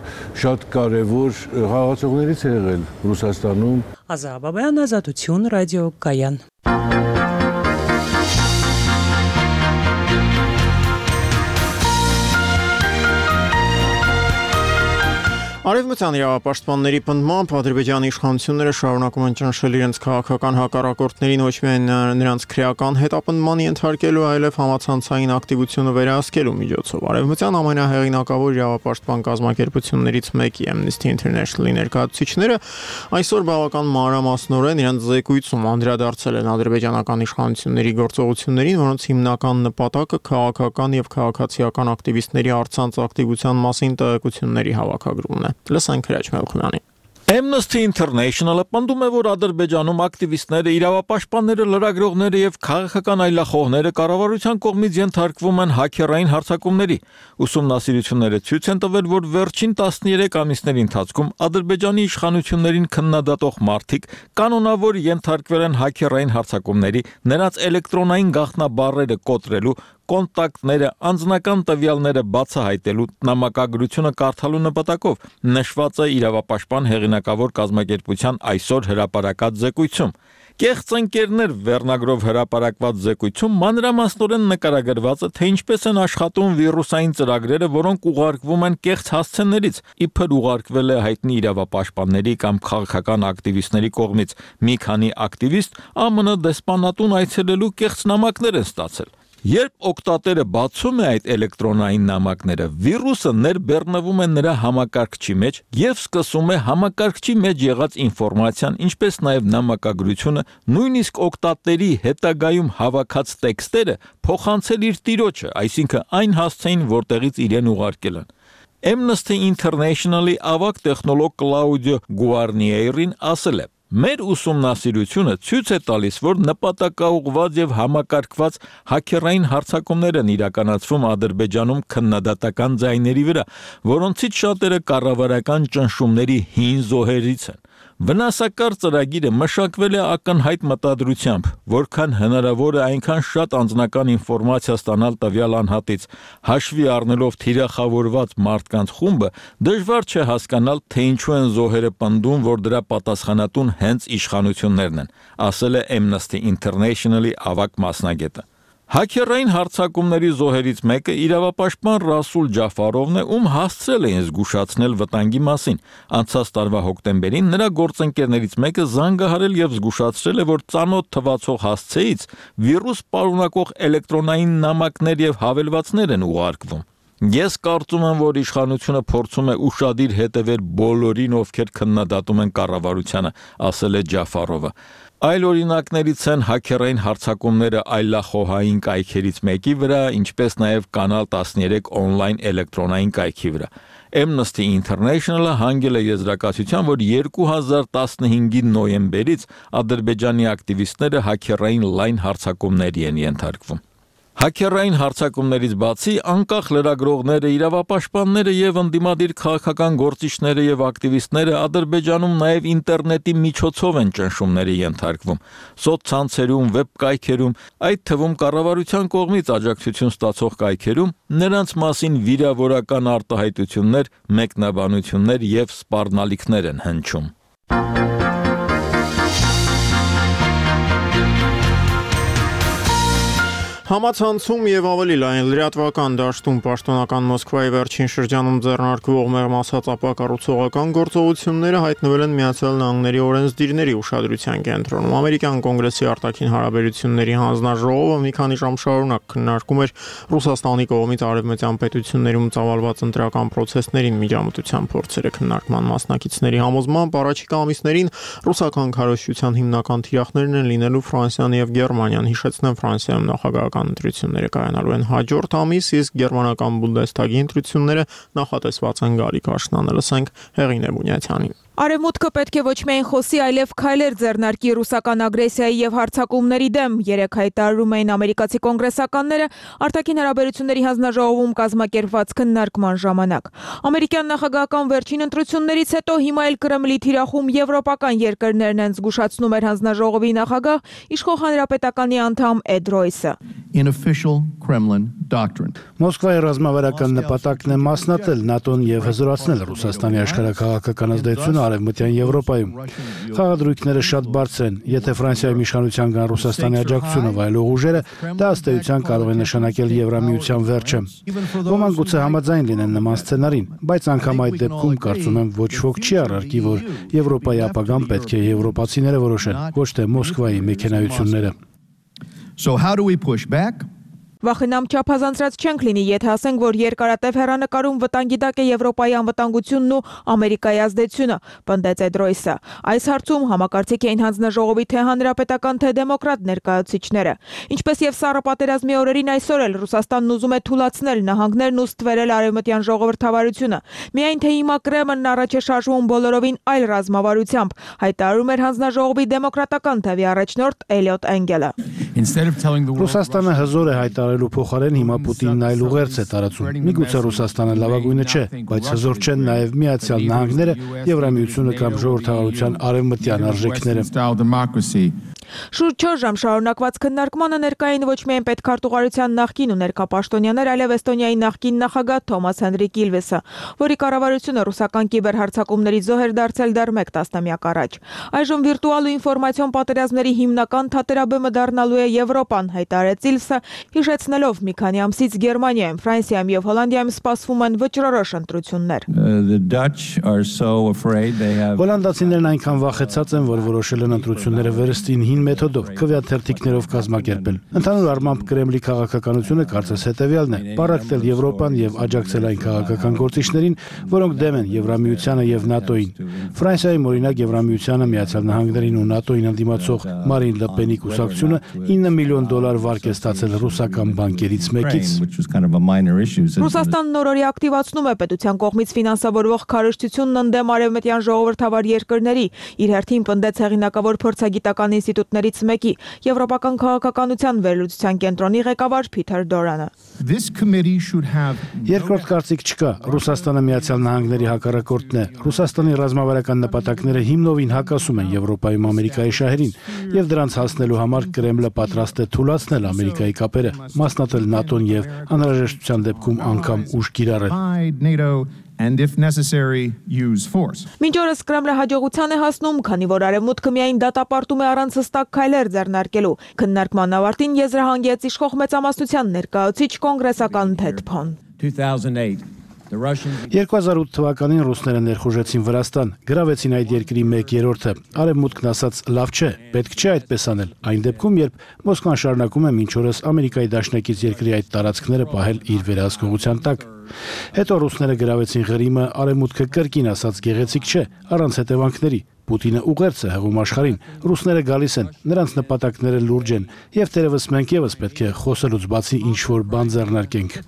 [SPEAKER 14] շատ կարևոր խաղացողներից է եղել Ռուսաստանում։
[SPEAKER 12] Ազա Բաբայան, Ազատություն, ռադիո Կայան։
[SPEAKER 1] Արևմտյան իրավապաշտպանների պնդմամբ Ադրբեջանի իշխանությունները շարունակում են ճնշել իրենց քաղաքական հակառակորդներին ոչ միայն նրանց քրեական հետապնդման ենթարկելու, այլև համացանցային ակտիվությունը վերահսկելու միջոցով։ Արևմտյան ամենահեղինակավոր իրավապաշտպան կազմակերպություններից մեկի Amnesty International-ի ներկայացուցիչները այսօր բավական մանրամասնորեն իրենց զեկույցում անդրադարձել են ադրբեջանական իշխանությունների գործողություններին, որոնց հիմնական նպատակը քաղաքական եւ քաղաքացիական ակտիվիստների առցանց ակտիվության մասին տեղեկությունների հավաքագրումն է։ Լսենք Հրաչ Մելքոնյանի։
[SPEAKER 17] Amnesty International-ը պնդում է, որ Ադրբեջանում ակտիվիստները, իրավապաշտպանները, լրագրողները եւ քաղաքական այլախոհները կառավարության կողմից ենթարկվում են հաքերային հարձակումների։ Ուսումնասիրությունները ցույց են տվել, որ վերջին տասներեք ամիսների ընթացքում Ադրբեջանի իշխանություններին քննադատող մարդիկ կանոնավոր ենթարկվել են հաքերային հարձակումների, նրանց էլեկտրոնային գաղտնաբառերը կոտրելու, կոնտակտները, անձնական տվյալները բացահայտելու, նամակագրությունը կարդալու նպատակով, նշված է իրավապաշտպան հեղինակավոր կազմակերպության այսօր հրապարակած զեկույցում։ Կեղծ ընկերներ վերնագրով հրապարակված զեկույցում մանրամասնորեն նկարագրված է, թե ինչպես են աշխատում վիրուսային ծրագրերը, որոնք ուղարկվում են կեղծ հասցեներից, իբր ուղարկվել է հայտնի իրավապաշտպանների կամ քաղաքական ակտիվիստների կողմից։ Մի քանի ակտիվիստ ԱՄՆ դեսպանատուն այցելելու կեղծ նամակներ են ստացել։ Երբ օգտատերը բացում է այդ էլեկտրոնային նամակները, վիրուսը ներբեռնվում է նրա համակարգչի մեջ եւ սկսում է համակարգչի մեջ եղած ինֆորմացիան, ինչպես նաեւ նամակագրությունը, նույնիսկ օգտատերի հետագայում հավաքած տեքստերը փոխանցել իր տիրոջը, այսինքն այն հասցեին, որտեղից իրեն ուղարկել են։ Amnesty International-ի ավագ տեխնոլոգ Կլաուդիո Գուարնիերին ասել է. Մեր ուսումնասիրությունը ցույց է տալիս, որ նպատակաուղղված եւ համակարգված հաքերային հարձակումներ են իրականացվում Ադրբեջանում քննադատական ձայների վրա, որոնցից շատերը կառավարական ճնշումների հին զոհերից են։ Վնասակար ծրագիրը մշակվել է ակնհայտ մտադրությամբ, որքան հնարավոր է այնքան շատ անձնական ինֆորմացիա ստանալ տվյալ անհատից, հաշվի առնելով թիրախավորված մարդկանց խումբը, դժվար չէ հասկանալ, թե ինչու են զոհերը պնդում, որ դրա պատասխանատուն հենց իշխանություններն են, ասել է Amnesty International-ի ավագ մասնագետը։ Հաքերային հարձակումների զոհերից մեկը իրավապաշտպան Ռասուլ Ջաֆարովն է, ում հասցրել էին զգուշացնել վտանգի մասին։ Անցած տարվա հոկտեմբերին նրա գործընկերներից մեկը զանգահարել եւ զգուշացրել է, որ ծանոթ թվացող հասցեից վիրուս պարունակող էլեկտրոնային նամակներ եւ հավելվածներ են ուղարկվում։ Ես կարծում եմ, որ իշխանությունը փորձում է ուշադիր հետևել բոլորին, ովքեր քննադատում են կառավարությանը, ասել է Ջաֆարովը։ Այլ օրինակներից են հաքերային հարձակումները այլախոհային կայքերից մեկի վրա, ինչպես նաև Կանալ տասներեք օնլայն էլեկտրոնային կայքի վրա։ Amnesty International-ը հանգել է եզրակացության, որ երկու հազար տասնհինգի նոյեմբերից Ադրբեջանի ակտիվիստները հաքերային լայն հարձակումների են ենթարկվում։ Հաքերային հարձակումներից բացի անկախ լրագրողները, իրավապաշտպանները եւ ընդդիմադիր քաղաքական գործիչները եւ ակտիվիստները Ադրբեջանում նաեւ ինտերնետի միջոցով են ճնշումների ենթարկվում։ Սոցցանցերում, վեբկայքերում, այդ թվում կառավարության կողմից աջակցություն ստացող կայքերում նրանց մասին վիրավորական արտահայտություններ, մեկնաբանություններ եւ սպառնալիքներ են հնչում։
[SPEAKER 1] Համացանցում եւ ավելի լայն լրատվական դաշտում պաշտոնական Մոսկվայի վերջին շրջանում ձեռնարկվող մեղմասած ապակառուցողական գործողությունները հայտնվել են Միացյալ Նահանգների օրենսդիրների ուշադրության կենտրոնում։ Ամերիկյան կոնգրեսի արտաքին հարաբերությունների հանձնաժողովը մի քանի ժամ շարունակ քննարկում էր Ռուսաստանի կողմից արևմտյան պետություններում ծավալված ընտրական պրոցեսներին միջամտության փորձերը։ Քննարկման մասնակիցների համոզմամբ առաջիկա ամիսներին ռուսական քարոզչության հիմնական թիրախներն են լինելու Ֆրանսիան եւ Գերմանիան։ Հիշեցնեմ, Ֆրանսիայում նախագահական ընտրությունները կայանալու են հաջորդ ամիս, իսկ գերմանական Բունդեսթագի ընտրությունները նախատեսված են գալիք աշնանը։ Լսենք Հեղինե Բունյացյանին։
[SPEAKER 16] Արևմուտքը պետք է ոչ միայն խոսի, այլև քայլեր ձեռնարկի ռուսական ագրեսիայի եւ հարձակումների դեմ, երեք հայտարարում էին ամերիկացի կոնգրեսականները արտաքին հարաբերությունների հանձնաժողովում կազմակերպված քննարկման ժամանակ։ Ամերիկյան նախագահական վերջին ընտրություններից հետո հիմա էլ Կրեմլի թիրախում եվրոպական երկրներն են, զգուշացնում էր հանձնաժողովի նախագահ, իշխող հանրապետականի անդամ Էդ Ռոյսը։
[SPEAKER 7] Մոսկվայի ռազմավարական նպատակն է մասնատել ՆԱՏՕ-ն եւ հզորացնել Ռուսաստանի աշխարհաքաղաքական ազդեցությունը Արևմտյան Եվրոպայում։ Խաղադրույքները շատ բարձր են։ Եթե Ֆրանսիայում իշխանության կան Ռուսաստանի աջակցությունը վայելող ուժերը, դա ըստ էության կարող է նշանակել Եվրամիության վերջը։ Ոմանք գուցե համաձայն լինեն նման սցենարին, բայց անգամ այդ դեպքում կարծում եմ ոչ ոք չի առարկի, որ Եվրոպայի ապագան պետք է եվրոպացիները որոշեն, ոչ թե Մոսկվայի մեքենայությունները։
[SPEAKER 18] So how do we push back?
[SPEAKER 16] Վախենամ չափազանցրած չենք լինի, եթե ասենք, որ երկարատև հեռանկարում վտանգի տակ է Եվրոպայի անվտանգությունն ու Ամերիկայի ազդեցությունը, պնդեց Էդ Ռոյսը։ Այս հարցում համակարծիք էին հանձնաժողովի թե հանրապետական, թե դեմոկրատ ներկայացուցիչները։ Ինչպես եւ Սառը պատերազմի օրերին, այսօր էլ Ռուսաստանն ուզում է թուլացնել նահանգներն ու ստվերել արևմտյան ժողովրդավարությունը։ Միայն թե հիմա Կրեմլն առաջ է շարժվում բոլորովին այլ ռազմավարությամբ, հայտարարում էր հանձնաժողովի դեմոկրատական թևի առաջնորդ Էլիոտ Էնգելը։
[SPEAKER 7] Ռուսաստանը հզոր է հայտարարելու փոխարեն հիմա Պուտինն այլ ուղերձ է տարածում։ Միգուցե Ռուսաստանը լավագույնը չէ, բայց հզոր չեն նաև Միացյալ Նահանգները, Եվրամիությունը կամ ժողովրդավարության արևմտյան արժեքները։
[SPEAKER 16] Շուրջ չորս ժամ շարունակված քննարկմանը ներկային ոչ միայն պետքարտուղարության նախկին ու ներկապաշտոնյաներ, այլև Էստոնիայի նախկին նախագահ Թոմաս Հենրիկ Իլվեսը, որի կառավարությունը ռուսական կիբերհարձակումների զոհ էր դարձել դեռ մեկ տասնամյակ առաջ։ Այժմ վիրտուալ ու ինֆորմացիոն պատերազմների հիմնական թատերաբեմը դառնալու է Եվրոպան, հայտարարեց Իլվեսը, հիշեցնելով մի քանի ամսից Գերմանիայում, Ֆրանսիայում եւ Հոլանդիայում սպասվում են վճռորոշ ընտրություններ։
[SPEAKER 7] Հոլանդացիներն այնքան վախեցած են, որ որոշել են ընտրությունները վերստին հին հին մեթոդով քվեաթ թերթիկներով կազմակերպել։ Ընդհանուր առմամբ Կրեմլի քաղաքականությունը կարծես հետևյալն է՝ պարակտել Եվրոպան եւ աջակցել այն քաղաքական գործիչներին, որոնք դեմ են Եվրամիությանը եւ ՆԱՏՕ-ին։ Ֆրանսիայում օրինակ Եվրամիությանը, Միացյալ Նահանգներին ու ՆԱՏՕ-ին ընդդիմացող Մարին Լը Պենի կուսակցությունը ինը միլիոն դոլար վարկ է ստացել ռուսական բանկերից մեկից։
[SPEAKER 16] Ռուսաստանն նորորի ակտիվացնում է պետության կողմից ֆինանսավորվող քարոզչությունն ընդդեմ արևմտյան ժողովրդավար երկրների, իր հերթին պնդեց հեղինակավոր փորձագիտական ինստիտուտներից մեկի, Եվրոպական քաղաքականության վերլուծության կենտրոնի ղեկավար Փիթեր Դորանը։
[SPEAKER 7] Երկրորդ կարծիք չկա, Ռուսաստանը Միացյալ Նահանգների հակառակորդն է։ Ռուսաստանի ռազմավարական նպատակները հիմնովին հակասում են Եվրոպայում Ամերիկայի շահերին, եւ դրանց հասնելու համար Կրեմլը պատրաստ է թուլացնել Ամերիկայի կապերը, մասնատել ՆԱՏՕ-ն եւ անհրաժեշտության դեպքում անգամ ուժ կիրառել։
[SPEAKER 15] And if necessary, use force.
[SPEAKER 16] Մինչ օրս Կրեմլը հաջողության է հասնում, քանի որ Արևմուտքը միայն դատապարտում է առանց հստակ քայլեր ձեռնարկելու։ Քննարկման ավարտին եզրահանգեց իշխող մեծամասնության ներկայացուցիչ կոնգրեսական Թեդ Փոն։
[SPEAKER 7] երկու հազար ութ թվականին ռուսները ներխուժեցին Վրաստան, գրավեցին այդ երկրի մեկ երրորդը։ Արևմուտքն ասաց՝ լավ չէ, պետք չէ այդպես անել։ Այն դեպքում, երբ Մոսկվան շարունակում է մինչ օրս Ամերիկայի դաշնակից երկրի այդ տարածքները պահել իր վերահսկողության տակ։ Հետո ռուսները գրավեցին Ղրիմը, Արևմուտքը կրկին ասաց գեղեցիկ չէ, առանց հետևանքների։ Պուտինը ուղերձ է հղում աշխարհին, ռուսները գալիս են, նրանց նպատակները լուրջ են, եւ թերևս մենք եւս պետք է խոսելուց բացի ինչ-որ բան ձեռնարկենք։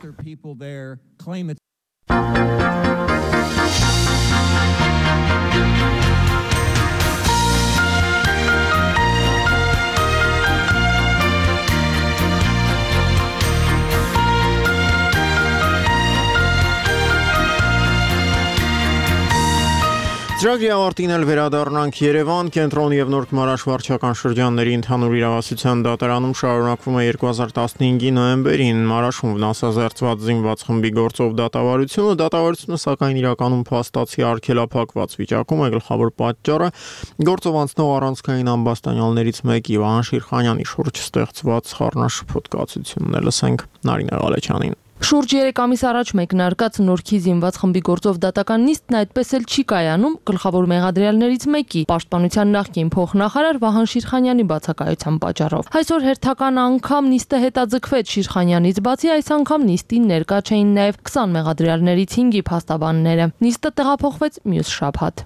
[SPEAKER 1] Ծրագրի ավարտին էլ վերադառնանք Երևան, Կենտրոն եւ Նոր Քմարաշ վարչական շրջանների ընդհանուր իրավասության դատարանում շարունակվում է երկու հազար տասնհինգի նոյեմբերին Մարաշում վնասազերծված զինված խմբի գործով դատավարությունը, դատավարությունը սակայն իրականում փաստացի արգելափակված վիճակում է, գլխավոր պատճառը գործով անցնող առանցքային ամբաստանյալներից մեկի Վահան Շիրխանյանի շուրջ ստեղծված խառնաշփոթ կացությունն է, լսենք Նարինե Ղալեչյանին։
[SPEAKER 19] Շուրջ երեք ամիս առաջ մեկնարկած Նորքի զինված խմբի գործով դատական նիստն այդպես էլ չի կայանում գլխավոր մեղադրյալներից մեկի Պաշտպանության նախկին փոխնախարար Վահան Շիրխանյանի բացակայության պատճառով։ Այսօր հերթական անգամ նիստը հետաձգվեց Շիրխանյանից բացի այս անգամ նիստին ներկա չէին նաև քսան մեղադրյալներից հինգի փաստաբանները։ Նիստը տեղափոխվեց մյուս շաբաթ։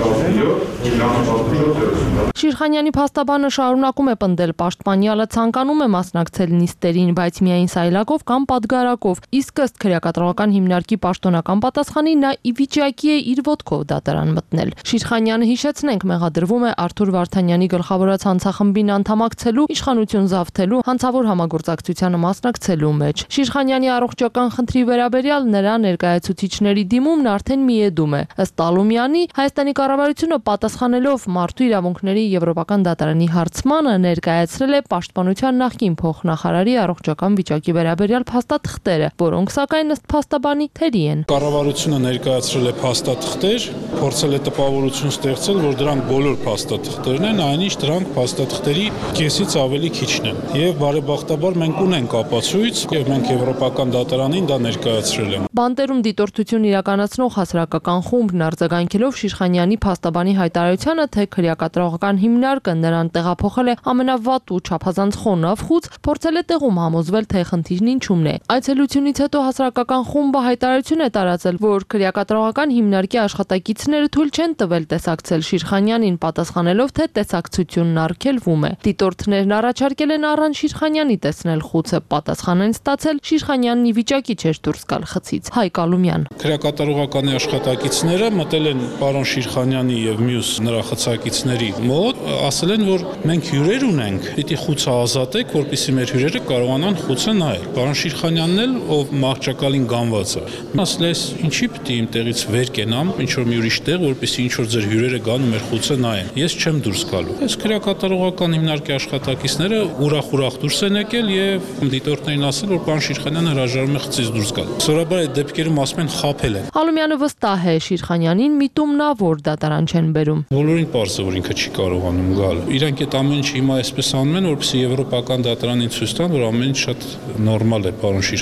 [SPEAKER 19] Շիրխանյանի փաստաբանը շարունակում է պնդել Պաշտպանյալը ցանկանում է մասնակցել նիստերին, բայց միայն սայլակով կամ պատգարակով։ Իսկ ըստ քրեակատարողական հիմնարկի պաշտոնական պատասխանի նա ի վիճակի է իր ոտքով դատարան մտնել։ Շիրխանյանը, հիշեցնենք, մեղադրվում է Արթուր Վարդանյանի գլխավորած հանցախմբին անդամակցելու, իշխանություն զավթելու, հանցավոր համագործակցությանը մասնակցելու մեջ։ Շիրխանյանի առողջական խնդրի վերաբերյալ նրա ներկայացուցիչների դիմումն արդեն միեդում է։ Ըստ Ալումյանի, Հայաստանի կառավարությունը պատասխանելով մարդու իրավունքների Եվրոպական դատարանի հարցմանը ներկայացրել է Պաշտպանության նախկին փոխնախարարի առողջական վիճակի վերաբերյալ փաստաթղթերը, որոնք սակայն ըստ փաստաբանի թերի են։
[SPEAKER 20] Կառավարությունը ներկայացրել է փաստաթղթեր, փորձել է տպավորություն ստեղծել, որ դրանք բոլոր փաստաթղթերն են, այնինչ դրանք փաստաթղթերի կեսից ավելի քիչն են։ Եվ բարեբախտաբար մենք ունենք ապացույց, եւ մենք Եվրոպական դատարանին դա ներկայացրել ենք։
[SPEAKER 19] Բանտերում դիտորդություն իրականացնող հասարակական խումբն արձագանքելով Շիրխանյանի փաստաբանի հայտարարությանը, թե քրեակատարողական հիմնարկը նրան տեղափոխել է ամենավատ ու չափազանց խոնավ խուց, փորձել է տեղում համոզվել, թե խնդիրն ինչումն է։ Այցելությունից հետո հասարակական խումբը հայտարարություն է տարածել, որ քրեակատարողական հիմնարկի աշխատակիցները թույլ չեն տվել տեսակցել Շիրխանյանին, պատասխանելով, թե տեսակցությունն արգելվում է։ Դիտորդներն առաջարկել են առանց Շիրխանյանի տեսնել խուցը, պատասխան են ստացել Շիրխանյանն ի վիճակի չէր դուրս գալ խցից։ Հայկ Ալումյան։
[SPEAKER 20] Քրեակատարողականի աշխատակիցները մտել են պարոն Շիրխանյանի եւ մյուս նրա խցակիցների մոտ, ասել են, որ մենք հյուրեր ունենք, պիտի խուցը ազատեք, որպեսզի մեր հյուրերը կարողանան խուցը նայել։ Պարոն Շիրխանյանն էլ, ով մահճակալին գանված է, ասել է, ինչի պիտի իմ տեղից վեր կենամ, ինչ որ մի ուրիշ տեղ, որպեսզի ինչ որ ձեր հյուրերը գան ու մեր խուցը նայեն։ Ես չեմ դուրս գալու։ Այս քրեակատարողական հիմնարկի աշխատակիցները ուրախ-ուրախ դուրս են եկել եւ դիտորդներին ասել, որ պարոն Շիրխանյանը հրաժարվում է խցից դուրս գալ։ Սովորաբար այդ դեպքերում ասում են խաբել են։
[SPEAKER 19] Ալումյանը վստահ է Շիրխանյանին միտումնավոր դատարան չեն բերում։
[SPEAKER 20] Բոլորին պարզ է, որ ինքը չի կարողանում գալ։ Իրանք այդ ամեն ինչ հիմա այսպես անում են, որպեսզի Եվրոպական դատարանին ցույց տան, որ ամեն ինչ շատ նորմալ է պարոն Շիրխանյանի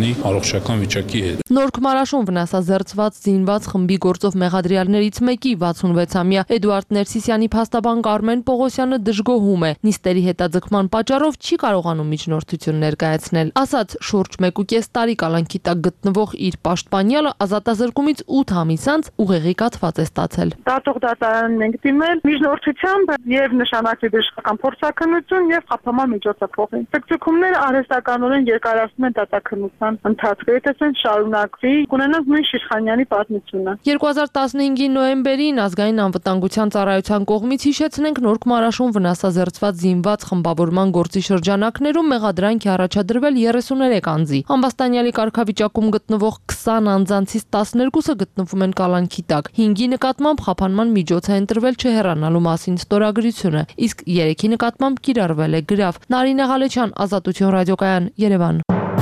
[SPEAKER 20] Հայաստանի առողջական վիճակի հետ։
[SPEAKER 19] Նորք Մարաշում վնասազերծված զինված խմբի գործով մեղադրյալներից մեկի վաթսունվեցամյա Էդուարդ Ներսիսյանի փաստաբան Կարմեն Պողոսյանը դժգոհում է։ Նիստերի հետաձգման պատճառով չի կարողանում միջնորդություն ներկայացնել։ Ասաց, շուրջ մեկ ու կես տարի կալանքի տակ գտնվող իր պաշտպանյալը ազատազրկումից ութ ամիս անց ուղեղիկացված է ստացել։
[SPEAKER 2] Դատող դատարանն ենք դիմել միջնորդությամբ եւ նշանակվի բժշկական փորձաքննություն եւ խափանման միջոցափոխին։ Ցկցումները արհեստականորեն երկարացնում են դատաքննության ընթացքը, եթե ցեն շարունակվի, կունենանք նույն Շիրխանյանի պատմությունը։
[SPEAKER 19] երկու հազար տասնհինգի նոյեմբերին ազգային անվտանգության ծառայության կողմից հիշեցնենք Նորք Մարաշում վնասազերծված զինված խմբավորման գործի շրջանակներում մեղադրանք է առաջադրվել երեսուներեք անձի։ Ամբաստանյալի կարգավիճակում գտնվող քսան անձանցից տասներկուսը գտնվում են կալանքի տակ։ հինգի նկատմամբ խափանման միջոց է ընտրվել չհեռանալու մասին ստորագրությունը, իսկ երեքի նկատմամբ կիրառվել է գրավ։ Նարինե Ղալեչյան, Ազատություն ռադիոկայան, Երևան։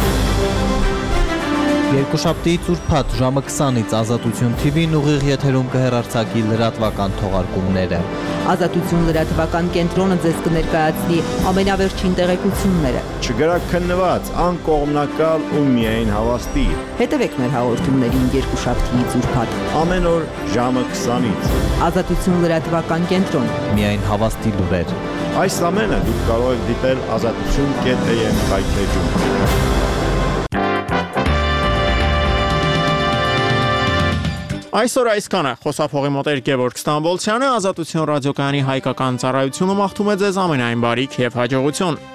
[SPEAKER 23] Երկուշաբթիից ուրբաթ ժամը քսանից Ազատություն թի վին ուղիղ եթերում կհեռարձակի լրատվական թողարկումները։
[SPEAKER 3] Ազատություն լրատվական կենտրոնը ձեզ կներկայացնի ամենավերջին տեղեկությունները։
[SPEAKER 21] Չգրակ քննված, անկողմնակալ ու միայն հավաստի։
[SPEAKER 3] Հետևեք մեր հաղորդումներին երկուշաբթիից ուրբաթ
[SPEAKER 21] ամեն օր ժամը քսանից։
[SPEAKER 3] Ազատություն լրատվական կենտրոն։
[SPEAKER 23] Միայն հավաստի լուրեր։
[SPEAKER 21] Այս ամենը դուք կարող եք դիտել ազատություն կետ էյ էմ հայթեջում։
[SPEAKER 1] Այսօր այսքանը խոսափողի մոտ էր Գևորգ Ստամբոլցյանը, Ազատություն ռադիոկայանի հայկական ծառայությունը մաղթում է ձեզ ամենայն բարիք եւ հաջողություն։